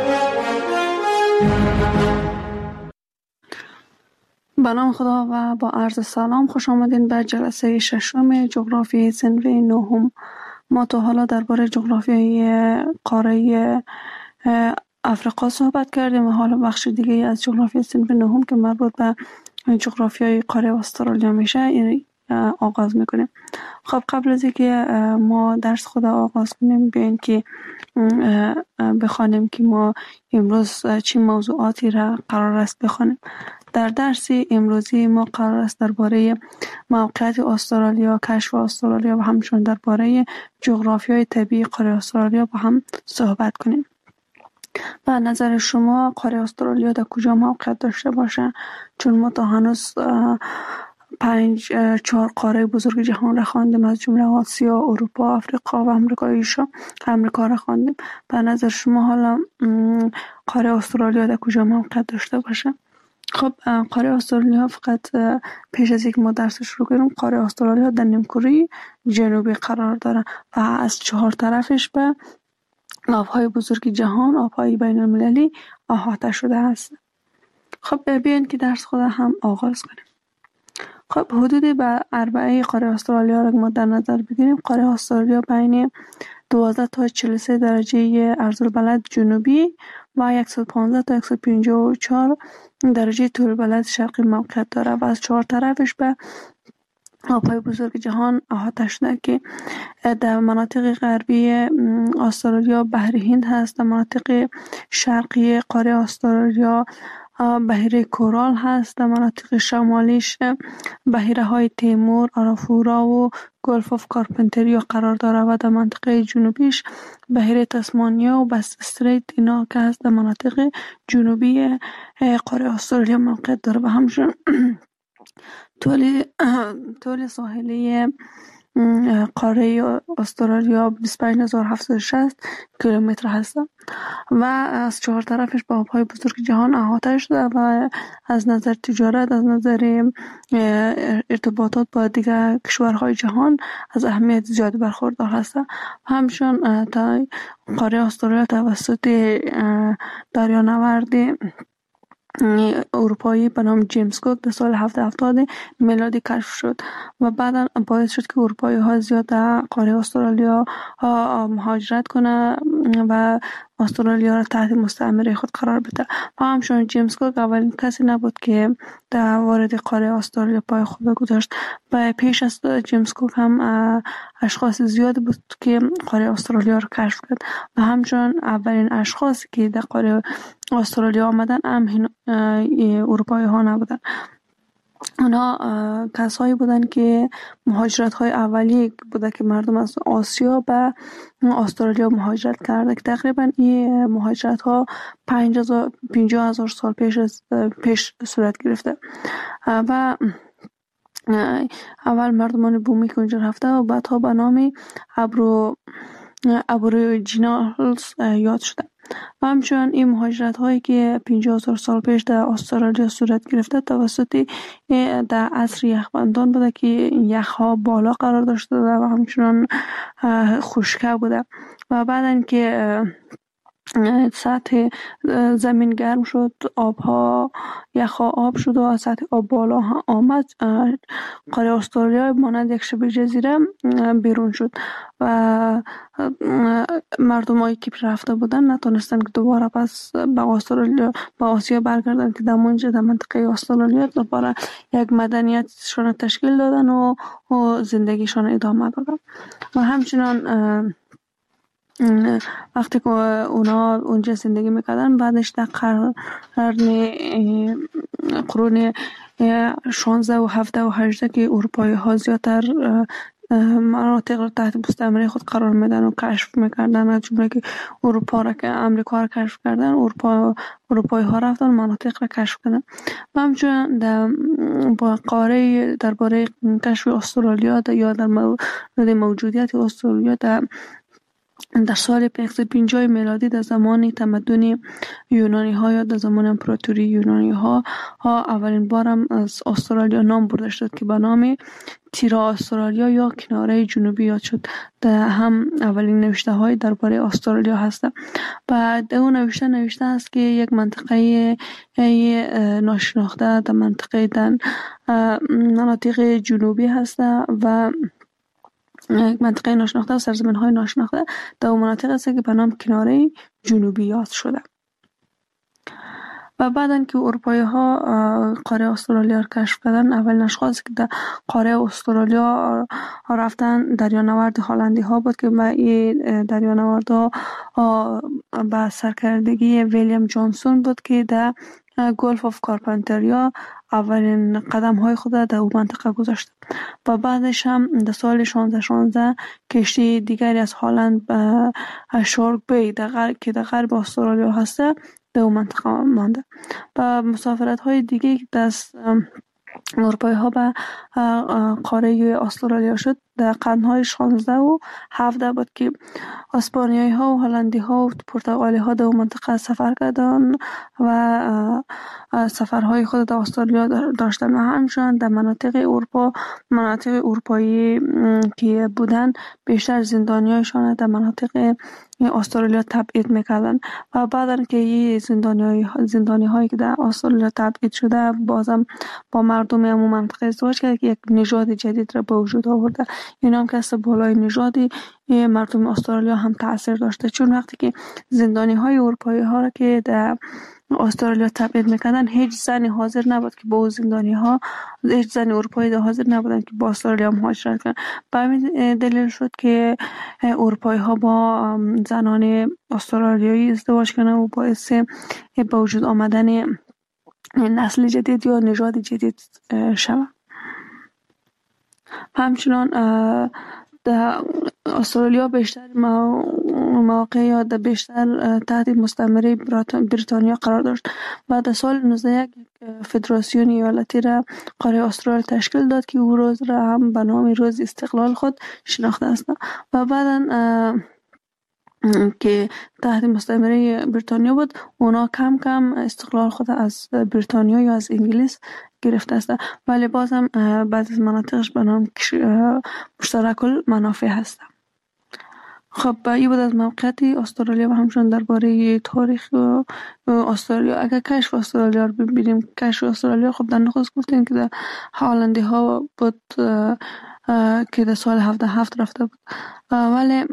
به نام خدا و با عرض سلام خوش آمدین به جلسه ششم جغرافی صنف نهم. ما تا حالا درباره جغرافیای قاره افریقا صحبت کردیم و حالا بخش دیگه از جغرافی صنف نهم که مربوط به جغرافیای قاره استرالیا میشه آغاز میکنیم. خب قبل از اینکه ما درس خود آغاز کنیم بیاین که بخوانیم که ما امروز چه موضوعاتی را قرار است بخوانیم. در درس امروزی ما قرار است درباره موقعیت استرالیا، کشف استرالیا و همچنین درباره جغرافیای طبیعی قاره استرالیا با هم صحبت کنیم. و نظر شما قاره استرالیا در کجا موقعیت داشته باشه؟ چون ما تا هنوز پنج چهار قاره بزرگ جهان را خواندیم، از جمله آسیا، اروپا، آفریقا و امریکای شا امریکا را خواندیم. به نظر شما حالا قاره استرالیا در کجا موقعیت داشته باشه؟ خب قاره استرالیا فقط پیش از یک ما درس شروع کنیم، قاره استرالیا در نیمکره جنوبی قرار داره و از چهار طرفش به آبهای بزرگ جهان، آبهای بین المللی احاطه شده است. خب بیاین که درس خود هم آغاز کنیم. خب حدود به اربعه قاره استرالیا را ما در نظر بگیریم. قاره استرالیا بین دوازده تا چهل و سه درجه عرض‌البلد جنوبی و صد و پانزده تا صد و پنجاه و چهار درجه طول‌البلد شرقی موقعیت داره و از چهار طرفش به آبهای بزرگ جهان احاطه شده که در مناطق غربی استرالیا بحر هند هست، در مناطق شرقی قاره استرالیا بحیره کورال هست، در مناطق شمالیش بحیره های تیمور، آرافورا و گلف آف کارپنتریا قرار داره و در منطقه جنوبیش بحیره تسمانیا و بس استریت اینا که هست در مناطق جنوبی قاره استرالیا موقعیت داره و همچنین طول طول ساحلی قاره استرالیا بیست و پنج هزار و هفتصد و شصت کیلومتر هست و از چهار طرفش با آبهای بزرگ جهان احاطه شده و از نظر تجارت، از نظر ارتباطات با دیگر کشورهای جهان از اهمیت زیاد برخوردار هست. همچنین تا قاره استرالیا توسط دریانورد اروپایی به نام جیمز کوک در سال هفتصد و هفتاد میلادی کشف شد و بعدا باعث شد که اروپایی ها زیاد در قاره استرالیا مهاجرت کنه و استرالیا را تحت مستعمره خود قرار بده. و همچنین جیمز کوک اولین کسی نبود که در وارد قاره استرالیا پای خود گذاشت. و پیش از جیمز کوک هم اشخاص زیاد بود که قاره استرالیا را کشف کرد و همچنین اولین اشخاصی که در قاره استرالیا آمدن هم اروپایی ها نبودن. اونا کسایی بودن که مهاجرت های اولیه بوده که مردم از آسیا به استرالیا مهاجرت کرده که تقریبا این مهاجرت ها پنجاه هزار سال پیش از پیش صورت گرفته و اول مردمان بومی که اونجا رفته و بعدها به نام ابرو ابوریجینالز یاد شده. و همچنین این مهاجرت هایی که پنجاه هزار سال پیش در استرالیا صورت گرفته توسط در عصر یخبندان بوده که یخ ها بالا قرار داشته و همچنین خشکه بوده و بعدن که سطح زمین گرم شد، آبها یخها آب شد و سطح آب بالا آمد، قاره استرالیا مانند یک شبه جزیره بیرون شد و مردم هایی که رفته بودن نتونستن که دوباره پس به استرالیا به آسیا برگردن که در منجه در منطقه استرالیا دوباره یک مدنیتشان تشکیل دادن و, و زندگیشان ادامه دادن. و همچنان وقتی که اونا اونجا زندگی میکردن بعدش در قرن قرون شانزده و هفده و هجده که اروپایی ها زیادتر مناطق رو تحت مستعمره خود قرار میدن و کشف میکردن، از جمله که اروپا را که امریکا را کشف کردن، اروپا اروپایی ها رفتن مناطق را کشف کردن. و همچنین در با قاره درباره کشف استرالیا یا در مورد موجودیت استرالیا در در سال پانصد و پنجاه میلادی در زمان تمدن یونانی ها یا در زمان امپراتوری یونانی ها ها اولین بارم از استرالیا نام برده شد که به نام تیرا استرالیا یا کناره جنوبی یاد شد. در هم اولین نوشته های درباره استرالیا هست و در اون نوشته نوشته است که یک منطقه ناشناخته در منطقه در مناطق جنوبی هست و منطقه ناشناخته و سرزمین های ناشناخته در اون مناطق هست که به نام کناره جنوبی یاد شده. و بعدن که اروپایی ها قاره استرالیا را کشف کردن، اولین اشخاصی که در قاره استرالیا رفتن دریانورد هلندی ها بود که به این دریانورد ها به سرکردگی ویلیام جانسون بود که در گلف آف کارپنتریا اولین قدم های خود در اون منطقه گذاشت. و بعدش هم در سال شانزده شانزده کشتی دیگری از هلند به شارک بی در غرب که در غرب استرالیا هسته در اون منطقه مانده. و مسافرت های دیگه دست اروپایی ها به قاره استرالیا شد در قرنهای شانزده و هفده بود که اسپانیایی ها و هلندی ها و پرتغالی ها در منطقه سفر کردند و سفرهای خود در استرالیا داشتن و همچنان در مناطق اروپا مناطق اروپایی که بودن بیشتر زندانیایشان در مناطق استرالیا تبعید میکردن و بعدن که این زندانی زندانی هایی که در استرالیا تبعید شده بازم با مردم همون منطقه ازدواج کرد که یک نژاد جدید را به وجود آورده. این هم که از بالای نژادی مردم استرالیا هم تاثیر داشته، چون وقتی که زندانی های اروپایی ها را که در استرالیا تبعید میکردن هیچ زنی حاضر نبود که با اون زندانی ها هیچ زن اروپایی ده حاضر نبودن که با استرالیا مهاجرت کنن. به همین دلیل شد که اروپایی ها با زنان استرالیایی ازدواج کردن و باعث به وجود آمدن نسل جدید یا نژاد جدید شود. همچنان در استرالیا بیشتر مواقع یا در بیشتر تحت مستعمره بریتانیا قرار داشت و در سال نوزده یک فدراسیون ایالتی را قاره استرالیا تشکیل داد که او روز را هم به نام روز استقلال خود شناخته است و بعدا که تحت مستعمره بریتانیا بود اونا کم کم استقلال خود از بریتانیا یا از انگلیس گرفته است، ولی باز هم بعضی از مناطقش به نام مشترک المنافع هست. خب این بود از موقعیت استرالیا و همچنان درباره تاریخ استرالیا. اگر کشف استرالیا رو ببینیم، کشف استرالیا خب در نخست گفتیم که در هالندی ها بود که در سال هفده هفت رفته بود، ولی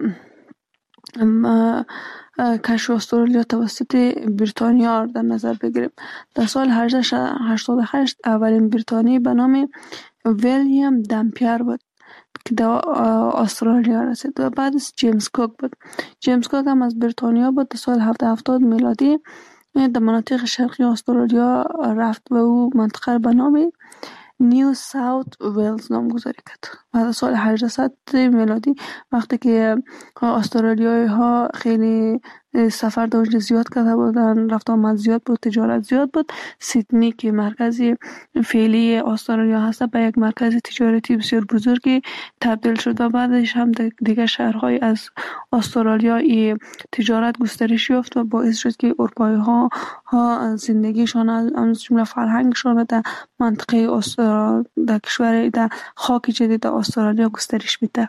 کشف استرالیا توسط بریتانیا در نظر بگیریم. در سال هجده هشتاد و هشت اولین بریتانی به نام ویلیام دمپیر بود که در استرالیا رسید و بعدش جیمز کوک بود. جیمز کوک هم از بریتانیا بود. در سال هفده هفتاد میلادی در مناطق شرقی استرالیا رفت و او منطقه به نام نیو ساوت ویلز نامگذاری کرد. و در سال هجده میلادی وقتی که استرالیایی ها خیلی سفر در اونجا زیاد کرده بودن، رفت آمد زیاد بود، تجارت زیاد بود، سیدنی که مرکزی فعلی استرالیا هست به یک مرکز تجارتی بسیار بزرگی تبدیل شد و بعدش هم دیگر شهرهای از استرالیا ای تجارت گسترش یافت و باعث شد که اروپایی ها ها زندگیشان از جمله فرهنگشان در منطقه استرالیا در کشور در خاک جدید در استرالیا گسترش بده.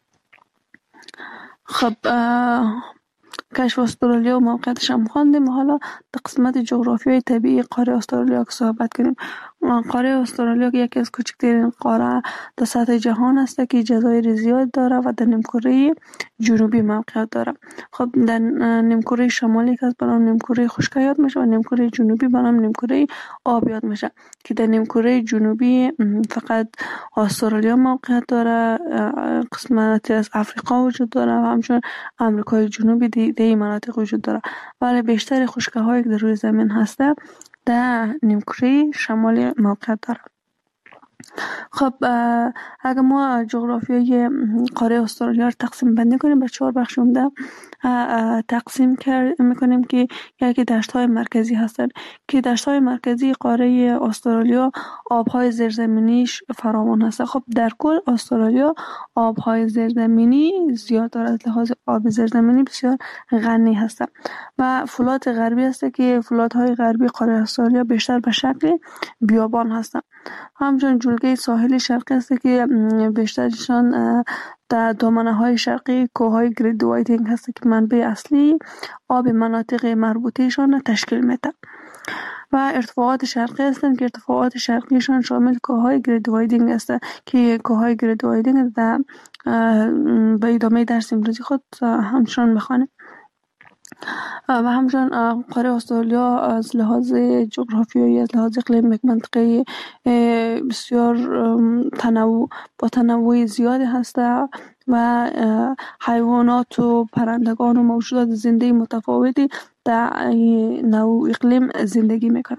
خب کشف استرالیا و موقعیتش هم خواندیم. حالا در قسمت جغرافیای طبیعی قاره استرالیا که صحبت کنیم. قاره استرالیا یکی از کوچکترین قاره در سطح جهان است که جزایر زیاد داره و در نیمکره جنوبی موقعیت داره. خب در نیمکره شمالی که از به نام نیمکره خشک یاد میشه و نیمکره جنوبی به نام نیمکره آب یاد میشه که در نیمکره جنوبی فقط استرالیا موقعیت داره، قسمتی از افریقا وجود داره و همچنین آمریکای جنوبی در این مناطق وجود داره، ولی بیشتر خشکی هایی که در روی زمین هسته در نیمکره شمالی موقعیت داره. خب اگر ما جغرافیای قاره استرالیا رو تقسیم بندی کنیم به چهار بخش عمده تقسیم میکنیم که یکی دشت های مرکزی هستند که دشت های مرکزی قاره استرالیا آبهای زیرزمینیش فراوان هست. خب در کل استرالیا آبهای زیرزمینی زیاد دارد، از لحاظ آب زیرزمینی بسیار غنی هست و فلات غربی هست که فلات های غربی قاره استرالیا بیشتر به شکل بیابان هستند. همچنین جلگه ساحل شرقی است که بیشترشان در دامنه های شرقی کوههای گرید وایتینگ هست که منبع اصلی آب مناطق مربوطهشان تشکیل میده و ارتفاعات شرقی هستند که ارتفاعات شرقیشان شامل کوههای گرید وایتینگ است که کوههای گرید وایتینگ در به ادامه درس امروزی خود همچنان میخوانیم. و همچنین قاره استرالیا از لحاظ جغرافیایی از لحاظ اقلیم یک منطقه بسیار تنوع با تنوع زیادی هست و حیوانات و پرندگان و موجودات زنده متفاوتی در نوع اقلیم زندگی میکنه.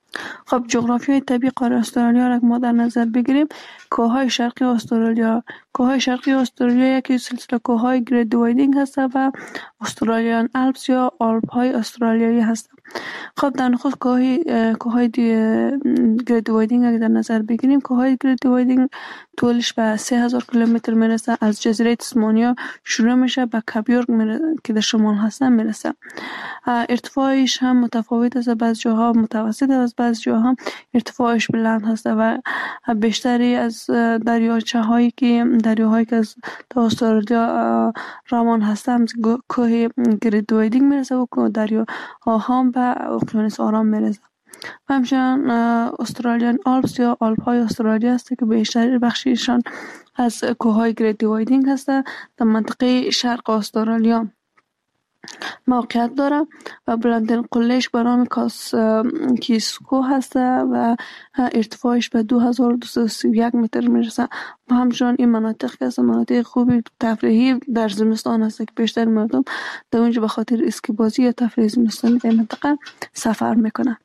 خب جغرافیای طبیعی قاره استرالیا را ما در نظر بگیریم، کوههای شرقی استرالیا کوههای شرقی استرالیا یکی سلسله کوههای گریت دیوایدینگ هست و استرالیان آلپس یا آلپ های استرالیایی هست. خب در نخست کوههای کوههای گریت دیوایدینگ اگر در نظر بگیریم، کوههای گریت دیوایدینگ طولش به سه هزار کیلومتر میرسه. از جزیره تسمانیا شروع میشه به کاپیورگ که در شمال هستن میرسه. ارتفاعش هم متفاوت است، بعض جاها متوسط است، بعض جاها ارتفاعش بلند هست و بیشتری از دریاچه هایی که دریاهایی که از تا استرالیا روان هستند کوه گریت دیوایدینگ میرسه و دریاها هم به اقیانوس آرام میرسه. همچنین استرالیان آلپس یا آلپ های استرالیا است که بیشتر بخشیشان از کوههای گریت دیوایدینگ هست. در منطقه شرق استرالیا موقعیت داره و بلندترین قلهش به نام کاس کیسکو هست و ارتفاعش به دو هزار و دویست و سی و یک متر میرسه. و همچنان این مناطق که از مناطق خوبی تفریحی در زمستان هست که بیشتر مردم در اونجا به خاطر اسکی بازی یا تفریح زمستانی در منطقه سفر میکنه.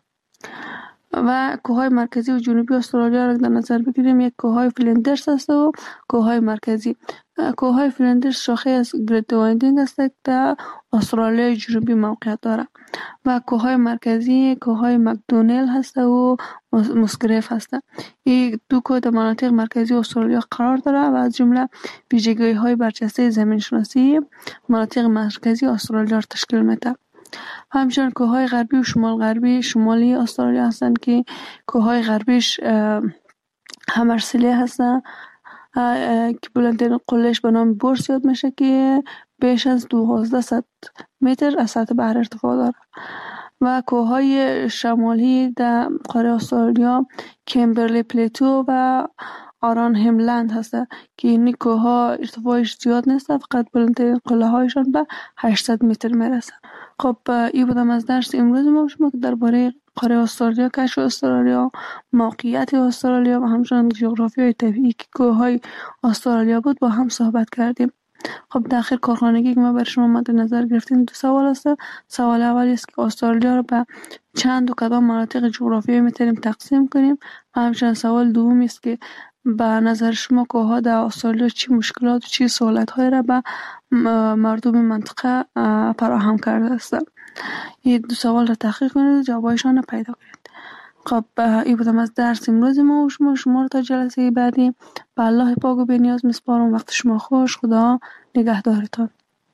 و کوههای مرکزی و جنوبی استرالیا را در نظر بگیریم، یک کوههای فلندرز است و کوههای مرکزی. کوههای فلندرز شاخه از گریت دیوایدینگ است که در استرالیای جنوبی موقعیت دارد و کوههای مرکزی کوههای مکدونل هست و مسگریف هست. این دو کوه در مناطق مرکزی استرالیا قرار دارد و از جمله ویژگی‌های برجسته زمین شناسی مناطق مرکزی استرالیا را تشکیل میده. همچنین کوههای غربی و شمال غربی شمالی استرالیا هستند که کوههای غربیش همرسلی هستند که بلندترین قلهش به نام بورس یاد میشه که بیش از دوازده متر از سطح بحر ارتفاع داره. و کوههای شمالی در قاره استرالیا کمبرلی پلیتو و آران هملند هست که این کوهها ارتفاعش زیاد نیست، فقط بلندترین قله هایشان به هشتصد متر میرسه. خب این بودم از درس امروز ما شما که درباره قاره استرالیا، کشف استرالیا، موقعیت استرالیا و همچنین جغرافیای طبیعی که کوههای استرالیا بود با هم صحبت کردیم. خب در آخر کارخانگی که ما برای شما مد نظر گرفتیم دو سوال است. سوال اولی است که استرالیا رو به چند و کدام مناطق جغرافیایی میتونیم تقسیم کنیم و همچنین سوال دومی است که به نظر شما کوهها در استرالیا چی مشکلات و چی سهولت‌هایی را به مردم منطقه فراهم کرده است؟ این دو سوال را تحقیق کنید و جوابایشان را پیدا کنید. خب این بودم از درس امروز ما و شما شما رو تا جلسه بعدی به الله پاک و بی‌نیاز میسپارم. وقت شما خوش. خدا نگهدارتان.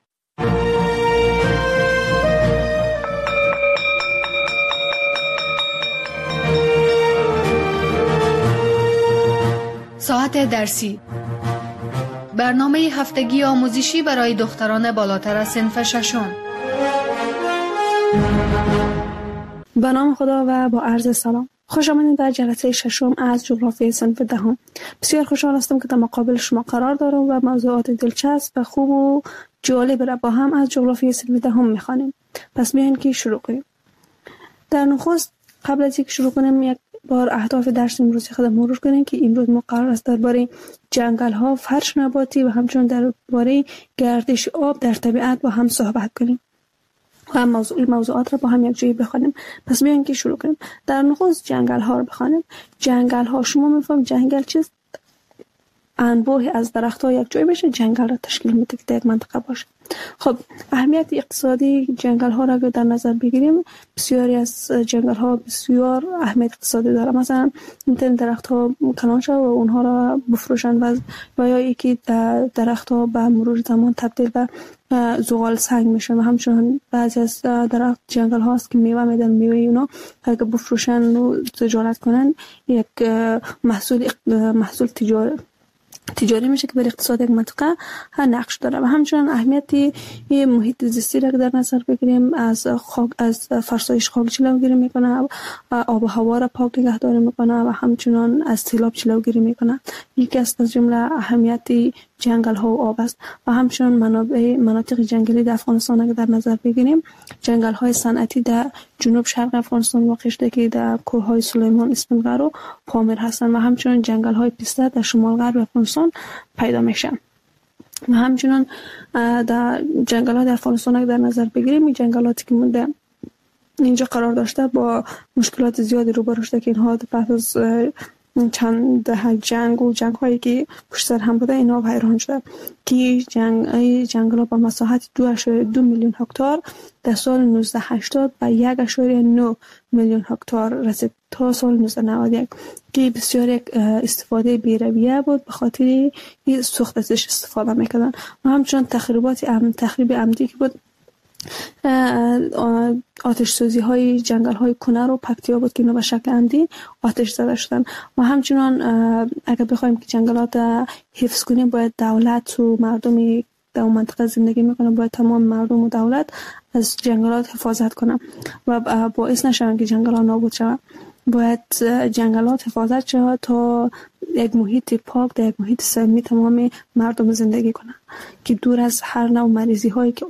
ساعت درسی، برنامه هفتگی آموزشی برای دختران بالاتر از صنف ششم. به نام خدا و با عرض سلام. خوش آمدید در جلسه ششم از جغرافیای صنف دهم. بسیار خوشحال هستم که در مقابل شما قرار دارم و موضوعات دلچسب و خوب و جالب را با هم از جغرافیای صنف دهم می‌خوانیم. پس بیاین که شروع کنیم. در نخست قبل از اینکه شروع کنیم یک بار اهداف درس امروز خود مرور کنیم که امروز ما قرار است درباره جنگل‌ها، فرش نباتی و همچنین درباره گردش آب در طبیعت با هم صحبت کنیم و هم موضوع موضوعات را با هم یک جایی بخوانیم. پس بیاین که شروع کنیم. در نخست جنگل‌ها رو بخوانیم. جنگل‌ها، شما می‌فهمید جنگل چیست؟ انواعی از درخت‌ها یک جای بشه جنگل را تشکیل میده که در یک منطقه باشه. خب اهمیت اقتصادی جنگل‌ها را در نظر بگیریم، بسیاری از جنگل‌ها بسیار اهمیت اقتصادی داره. مثلا میتونن درخت‌ها کلان شوند و اونها را بفروشند و و یا یکی درخت‌ها به مرور زمان تبدیل به زغال سنگ میشن و همچنین بعضی از درخت جنگل‌ها هست که میوه میدن، میوه اونا اگه بفروشن و تجارت کنن یک محصول محصول تجاری تجاری میشه که بر اقتصاد یک منطقه نقش داره. و همچنین اهمیت محیط زیستی را در نظر بگیریم، از خاک از فرسایش خاک جلوگیری میکنه، آب و هوا را پاک نگهداری میکنه و همچنین از سیلاب جلوگیری میکنه. یکی از جمله اهمیت جنگل ها و آب است. و همچنین منابع مناطق جنگلی در افغانستان را در نظر بگیریم، جنگل های صنعتی در جنوب شرق افغانستان واقع شده که در کوه های سلیمان، اسفندیار و پامیر هستند و همچنین جنگل های پیسته در شمال غرب افغانستان پیدا میشن. و همچنین در جنگل ها در افغانستان در نظر بگیریم، این جنگلاتی که مونده اینجا قرار داشته با مشکلات زیادی روبرو شده که اینها پس از چند ده جنگ و جنگ هایی که پشت سر هم بوده اینا ویران شده که جنگ ای جنگل با مساحت دو اشاره دو میلیون هکتار در سال نوزده هشتاد و یک اشاره نه میلیون هکتار رسید تا سال نوزده نود و یک که بسیار یک استفاده بی‌رویه بود به خاطر این سوخت ازش استفاده میکردن و همچنان تخریبات ام تخریب عمدی که بود آتش سوزی های جنگل های کنر و پکتیا بود که اینا به شکل عمدی آتش زده شدن و همچنان اگر بخوایم که جنگلات حفظ کنیم باید دولت و مردمی در اون منطقه زندگی میکنن باید تمام مردم و دولت از جنگلات حفاظت کنن و باعث نشون که جنگلات نابود شوند. باید جنگلات حفاظت شود تا یک محیط پاک در یک محیط سالم تمام مردم زندگی کنن که دور از هر نوع مریضی هایی که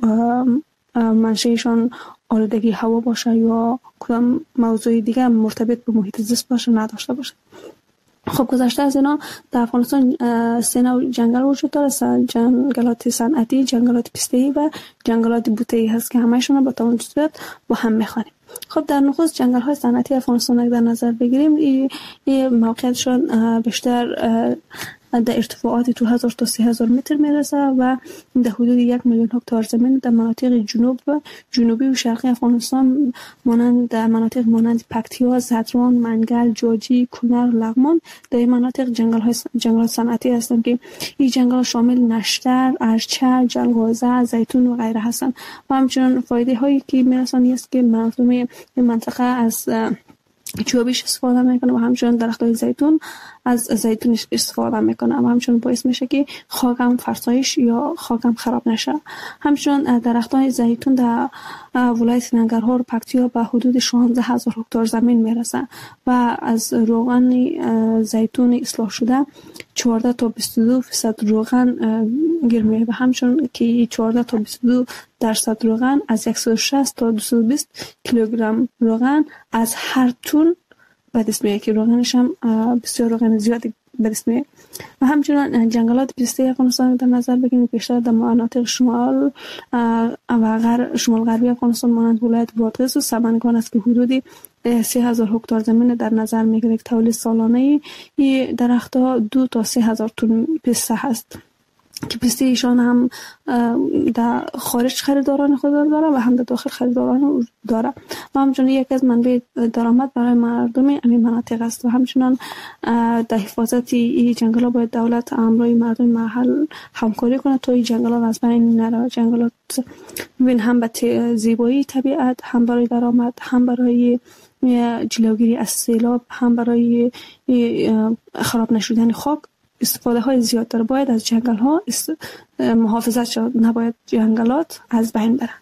منشأشان آلودگی هوا باشه یا کدام موضوع دیگه مرتبط به محیط زیست باشه نداشته باشه. خب گذشته از اینا در افغانستان سه نوع جنگل وجود داره، جنگلات صنعتی، جنگلات پیسته‌ای و جنگلات بوته‌ای هست که همه‌شون با تمام جزئیات با هم می‌خوانیم. خب در نخست جنگل های صنعتی افغانستان در نظر بگیریم این ای موقعیتشان بیشتر در ارتفاعات دو هزار تا سه هزار متر میرسه و در حدود یک میلیون هکتار زمین در مناطق جنوب و جنوبی و شرقی افغانستان مانند در مناطق مانند پکتیا، زدران، منگل، جاجی، کنر، لغمان در این مناطق جنگل های جنگلات صنعتی هستند که این جنگل شامل نشتر، ارچه، جلغوزه، زیتون و غیره هستند و همچنین فایده هایی که میرسند است که مردم این منطقه از چوبیش استفاده میکنه و همچنین درختای زیتون از زیتونش استفاده میکنه و همچنین باعث میشه که خاکم فرسایش یا خاکم خراب نشه. همچنین درختای زیتون در ولایت ننگرهار و پکتیا به حدود شانزده هزار هکتار زمین میرسه و از روغن زیتون اصلاح شده چهارده تا بیست و دو درصد روغن گیر میاد و همچنین که چهارده تا بیست و دو درصد روغن از صد و شصت تا دویست و بیست کیلوگرم روغن از هر تن به دست میاد که روغنش هم بسیار روغن زیادی به دست میاد. و همچنین جنگلات پیسته افغانستان در نظر بگیریم بیشتر در مناطق شمال و غرب شمال غربی افغانستان مانند ولایت بادغیس و سمنگان است که حدودی سه هزار هکتار زمین در نظر میگیره که تولید سالانه این درختها دو تا سه هزار تن پیسته هست که پیسته ایشان هم در خارج خریداران خود داره و هم در داخل خریداران داره و همچنین یک از منبع درآمد برای مردم این مناطق است و همچنین در حفاظت این جنگل‌ها باید دولت امرای مردم محل همکاری کنه تا این جنگل‌ها از بین نره. جنگلات ببین هم به زیبایی طبیعت، هم برای درآمد، هم برای جلوگیری از سیلاب، هم برای خراب نشدن خاک استفاده های زیاد داره. باید از جنگل ها است... محافظت شد، نباید جنگلات از بین بره.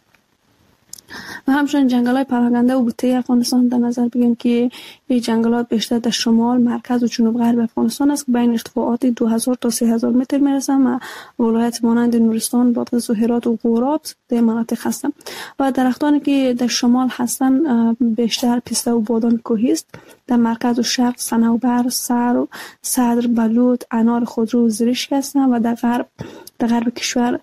و همچنین جنگل های پراکنده و بوته افغانستان در نظر بگیریم که این جنگلات بیشتر در شمال، مرکز و جنوب غرب افغانستان است که بین ارتفاعات دو هزار تا سه هزار متر میرسند و ولایت مانند نورستان، بادغیس و هرات و غورات در مناطق هستند. و درختانی که در شمال هستند بیشتر پیسته و بادام کوهی است. در مرکز و شرق صنوبر، سر، صدر، بلوط، انار خودرو و زرشک هستند و در غرب در غرب کشور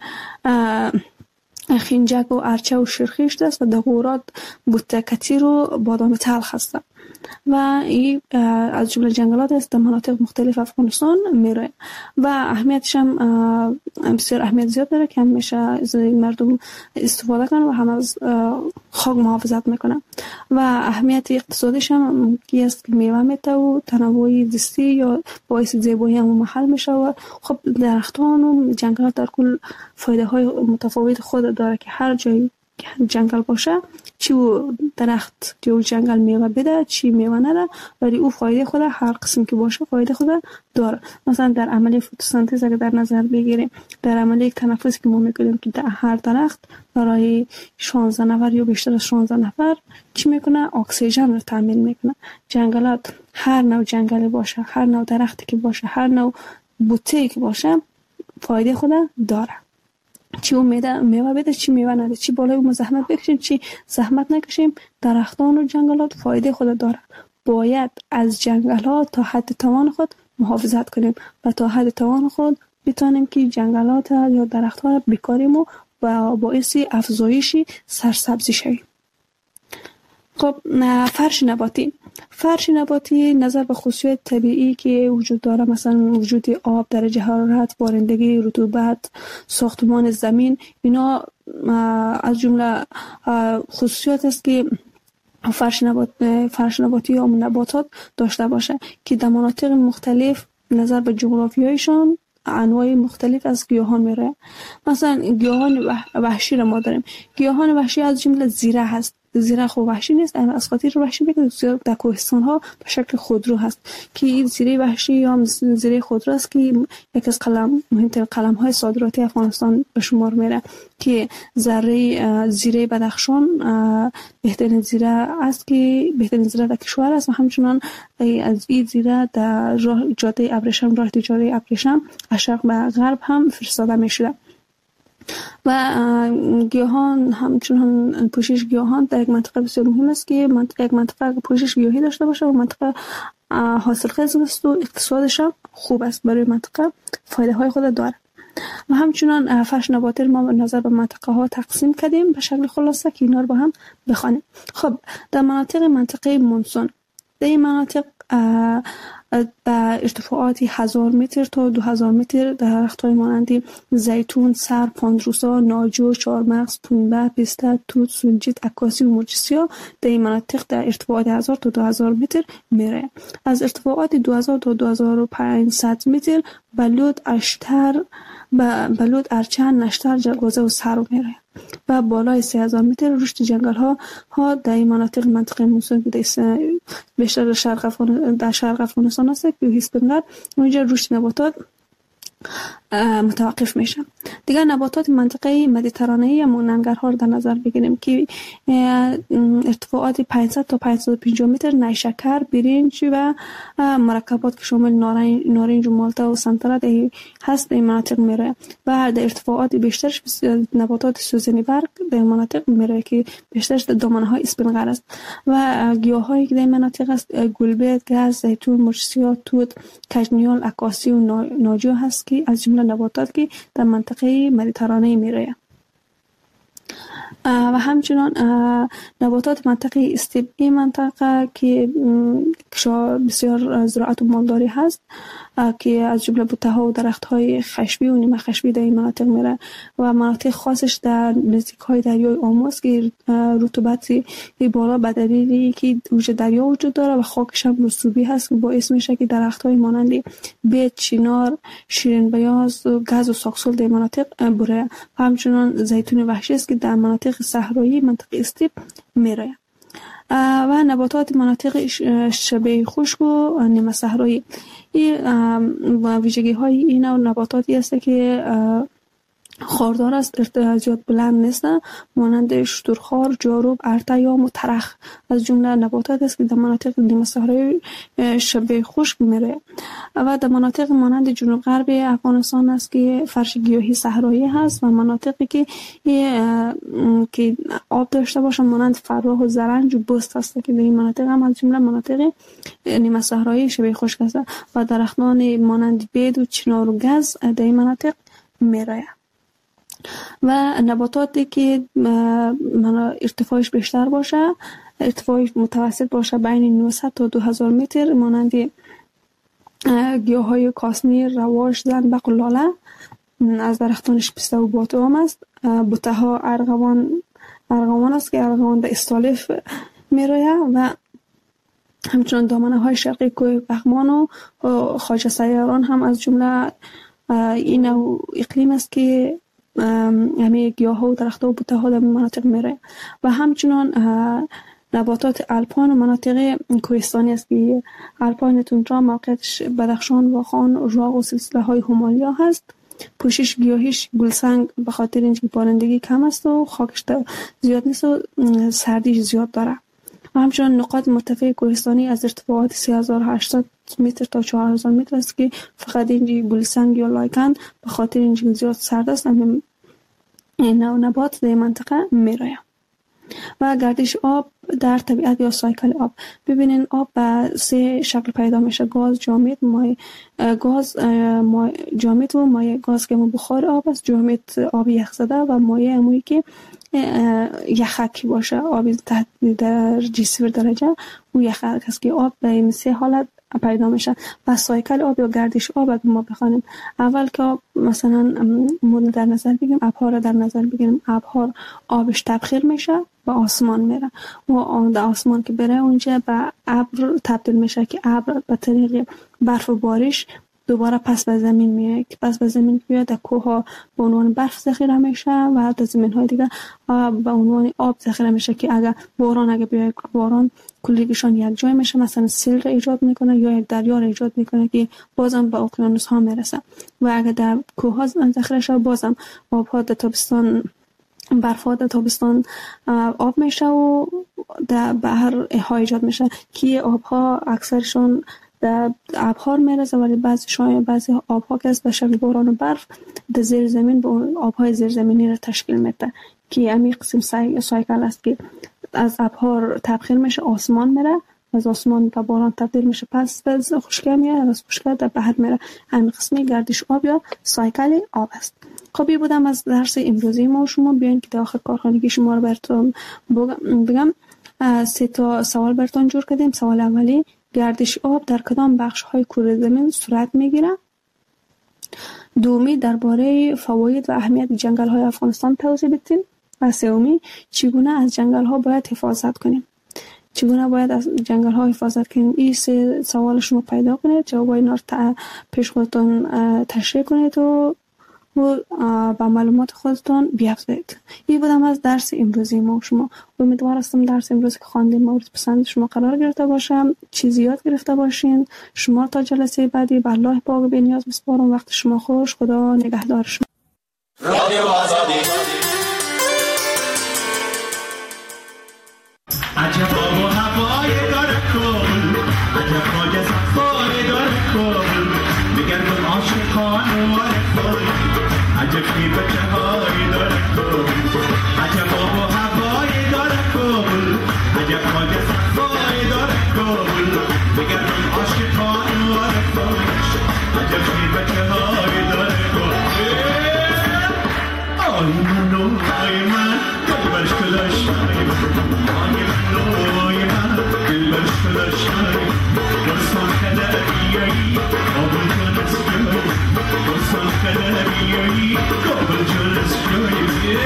خنجک و ارچه و شرخیشت است و در غورات بوته کتیر و بادام تلخ هستند و این از جمله جنگلات است در مناطق مختلف افغانستان میره و اهمیتش هم بسیار اهمیت زیاد داره که همیشه از مردم استفاده کنن و هم از خاک محافظت میکنن و اهمیت اقتصادیش هم کی است که میوه میده و تنوع زیستی یا باعث زیبایی هم محل میشه و خب درختان و جنگلات در کل فایده های متفاوت خود داره که هر جایی جنگل باشه چی و درخت که او جنگل میوه بده چی میوه نده ولی او فایده خود هر قسم که باشه فایده خود داره. مثلا در عمل فتوسنتز اگر در نظر بگیریم در عمل تنفس که ما میکنیم که در هر درخت برای شانزده نفر یا بیشتر از شانزده نفر چی میکنه اکسیژن رو تامین میکنه. جنگلات هر نوع جنگلی باشه هر نوع درختی که باشه هر نوع بوته که باشه فایده خود داره. چی میوه میوه بده چی میوه نده چی بالای اون زحمت بکشیم چی زحمت نکشیم درختان و جنگلات فایده خود داره. باید از جنگلات تا حد توان خود محافظت کنیم و تا حد توان خود بتونیم که جنگلات یا درخت‌ها را بکاریم و باعث افزایش سرسبزی شویم. خب فرش نباتی فرش نباتی نظر به خصوصیت طبیعی که وجود داره، مثلا وجود آب، درجه حرارت، بارندگی، رطوبت، ساختمان زمین، اینا از جمله خصوصیات است که فرش نبات فرش نباتی یا نباتات داشته باشه که در مناطق مختلف نظر به جغرافیایشان انواع مختلف از گیاهان میره. مثلا گیاهان وحشی را ما داریم. گیاهان وحشی از جمله زیره هست. زیره خو وحشی نیست، از خاطر وحشی میگه در کوهستان ها به شکل خودرو هست که این زیره وحشی یا زیره خودرو است که یکی از قلم مهمترین قلم های صادراتی افغانستان به شمار میره که ذره زیره بدخشان بهترین زیره است که بهترین زیره در کشور است و همچنان از این زیره در راه جاده ابریشم، راه تجاری ابریشم از شرق به غرب هم فرستاده میشده. و گیاهان همچنان پوشش گیاهان در یک منطقه بسیار مهم است که منطقه یک منطقه پوشش گیاهی داشته باشه و منطقه حاصلخیز است و اقتصادش خوب است، برای منطقه فایده های خود داره. و همچنان فرش نباتی ما به نظر به منطقه ها تقسیم کردیم به شکل خلاصه که اینا رو با هم بخوانیم. خب در مناطق منطقه مونسون، در این مناطق به ارتفاعاتی هزار متر تا دو هزار متر درخت‌های مانند زیتون، سر، پاندروسا، ناجو، چهارمغز، پنبه، پسته، توت، سنجید، عکاسی و مرجسیا در این مناطق در ارتفاعات هزار تا دو هزار متر میره. از ارتفاعات دو هزار تا دو هزار و پانصد متر بلود، اشتر، بلود، ارچن، نشتر، جلگوزه و سرو میره. و بالای سه هزار متر رشد جنگل ها ها در این مناطق منطقه موسوم که بیشتر شرق افغان در شرق افغانستان است که هیچ بنگر اونجا رشد نباتات متوقف میشه. دیگر نباتات منطقه مدیترانه‌ای یا ننگرهار در نظر بگیریم که ارتفاعات پانصد تا پانصد و پنجاه متر نیشکر، برنج و مرکبات که شامل نارنج و مالته و سنتره هست در این مناطق میره. و در ارتفاعات بیشترش نباتات سوزنی برگ در مناطق میره که بیشترش در دامنه های اسپنغر است. و گیاهایی که در این مناطق است گلبرگ، گز، زیتون، مرجسیا، توت، کژنیال، عکاسی و ناجو هست که از جمله نباتات که در منطقه مدیترانه میره. و همچنان نباتات منطقه استیپ، این منطقه که بسیار زراعت و مالداری هست که از جمله بوته و درخت های خشبی و نیمه خشبی در این مناطق میره. و مناطق خاصش در نزدیک های دریای آموز که رطوبت بالا به دلیلی که وجود دریا وجود داره و خاکش هم رسوبی هست که باعث میشه که درخت های مانند بید، چنار، شیرین بیاز و گز و ساکسول در مناطق بره. و همچنان زیتون وحشی است که در مناطق صحرایی منطقه استیپ میره. و نباتات مناطق شبه خشک و نیمه صحرایی، این ویژگی های این نباتاتی است که خاردار است، ارتفاعات بلند نیست، مانند شترخوار، جاروب، ارتیام و ترخ از جمله نباتات است که در مناطق نیمه صحرایی شبه خشک میره. و در مناطق مانند جنوب غرب افغانستان است که فرش گیاهی صحرایی هست. و مناطقی که که آب داشته باشه مانند فراه و زرنج و بست است که در این مناطق هم از جمله مناطق نیمه صحرایی شبه خشک است. و درختان مانند بید و چنار و گز در این مناطق میره. و نباتاتی که ارتفاعش بیشتر باشه، ارتفاعش متوسط باشه بین نهصد تا دو هزار متر، مانند گیاهای کاسنی، رواش، زنبق و لاله، از درختانش پسته و بادام است. بوته ها ارغوان ارغوان است که ارغوان در استالف میرویه. و همچنان دامنه های شرقی کوه پغمان و خواجه سیاران هم از جمله این اقلیم است که همه گیاه ها و درخت ها و بوته ها در مناطق میره. و همچنان نباتات الپاین و مناطق کوهستانی است که الپاین تندرا موقعیتش بدخشان، واخان، راغ و سلسله های همالیا هست. پوشش گیاهیش گلسنگ به خاطر اینکه بارندگی کم است و خاکش زیاد نیست و سردیش زیاد داره. و همچنان نقاط مرتفع کوهستانی از ارتفاعات سه هزار و هشتصد متر تا چهار هزار متر است که فقط اینجی گلسنگ یا لایکن به خاطر اینکه زیاد سرد است این نوع نبات در منطقه میره. و گردش آب در طبیعت یا سایکل آب، ببینین آب به سه شکل پیدا میشه: گاز، جامد، مایع. گاز جامد و مایع. گاز که بخار آب است، جامد آب یخزده و مایع همونی که یخکی باشه، آبی تحت در جی صفر درجه، اون یخک است که آب به این سه حالت پیدا میشه. و سایکل آب یا گردش آب اگه ما بخوانیم، اول که آب مثلا مورد در نظر بگیریم، ابرها رو در نظر بگیریم، ابرها آبش تبخیر میشه به آسمان میره و در آسمان که بره اونجا به ابر تبدیل میشه که ابر به طریق برف و بارش دوباره پس به زمین میاد که پس به زمین بیاد در کوه ها به عنوان برف ذخیره میشه و در زمین های دیگه به عنوان آب ذخیره میشه که اگر باران اگه بیاد باران کلیگشان یک جای میشه، مثلا سیل را ایجاد میکنه یا یک دریا را ایجاد میکنه که بازم به اقیانوس ها میرسه. و اگر در کوه ها ذخیره شد بازم آب ها در تابستان برف ها در تابستان آب میشه و در بحر ها ایجاد میشه که آب ها اکثرشون در ابرها میرسه، ولی بعضی شاید بعضی آبها که است به شکل باران و برف در زیر زمین به آبهای زیر زمینی را تشکیل میده که همین قسم سای... سایکل است که از ابرها تبخیر میشه آسمان میره، از آسمان به باران تبدیل میشه، پس به خشکی میاد، از خشکی در بحر میره. همین قسمی گردش آب یا سایکل آب است. خب این بودم از درس امروزی ما. شما بیاین که در آخر کارخانگی شما رو براتون بگم. سه تا سوال براتون جور کردیم. سوال اولی، گردش آب در کدام بخش های کره زمین صورت میگیره؟ دومی، درباره فواید و اهمیت جنگل های افغانستان توضیح بدین. و سومی، چگونه از جنگل ها باید حفاظت کنیم؟ چگونه باید از جنگل ها حفاظت کنیم؟ این سه سوال شما پیدا کنید، جواب اینا رو پیش خودتون تشریح کنید و با معلومات خودتون بیافزایید. این بودم از درس امروزی ما. شما امیدوار هستم درس امروزی که خواندیم مورد پسند شما قرار گرفته باشم، چیزی یاد گرفته باشین. شما تا جلسه بعدی به الله پاک به نیاز میسپارم. وقت شما خوش. خدا نگهدار شما. رادیو آزادی. عجب آب و هوای داره کن، عجب خاک صفای داره کن، بگردم عاشقان و رفای، عجب کی بچه های داره کن، عجب آب و هوای داره کن، عجب خاک صفای داره کن، بگردم عاشقان و رفای، عجب کی بچه های داره کن. آی من و آی من دل برش کلاش، آی من و آی من دل برش کلاش، برسان کده بیایی آبون کنست جایی، برسان کده بیایی آبون کنست جایی.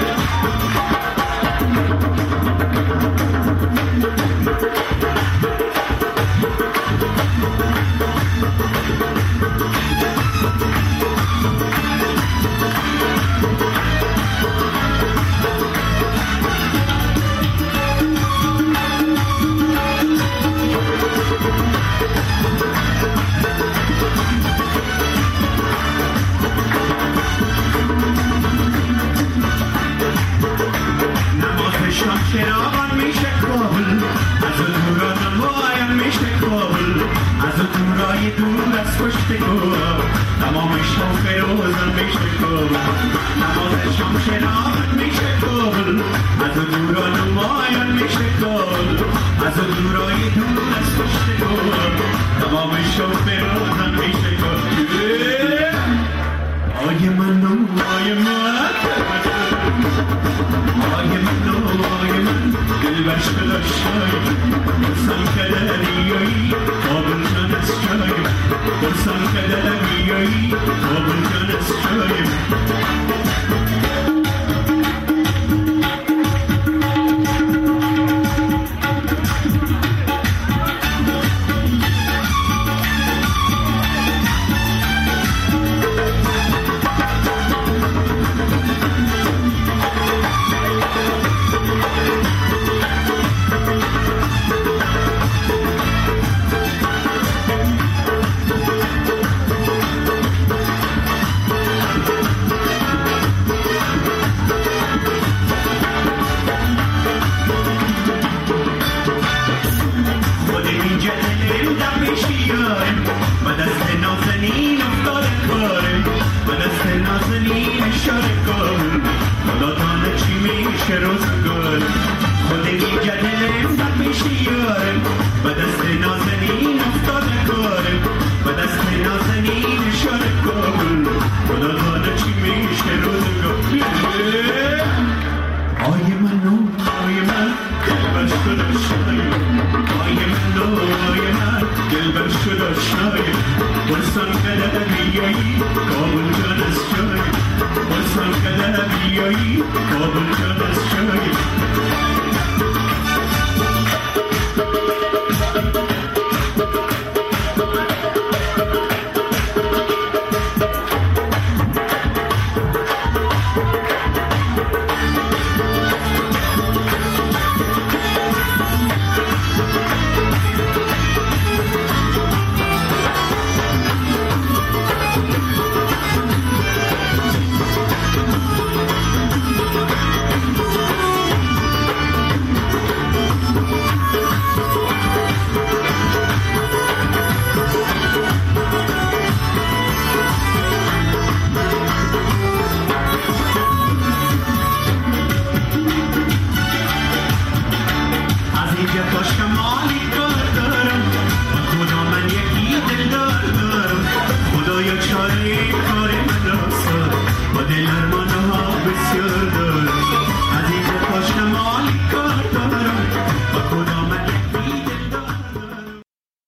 چراغان میشه کابل، از اون دوران مایم میشه کابل، از اون دورای دور از پشت گوه، تمام شام فروزان میشه کابل، نماز شام چراغان میشه کابل، از اون دوران مایم میشه کابل، از اون دورای دور از پشت گوه، تمام شام فروزان میشه کابل. آی من و آی من آی من و آی من دل برش کلاشای، برسان کده بیایی آبون جانست جایی، برسان کده بیایی آبون جانست جایی. دل بر شد آشنای بستان قدر بیایی کابل جان از جای بستان قدر بیایی کابل جان از جای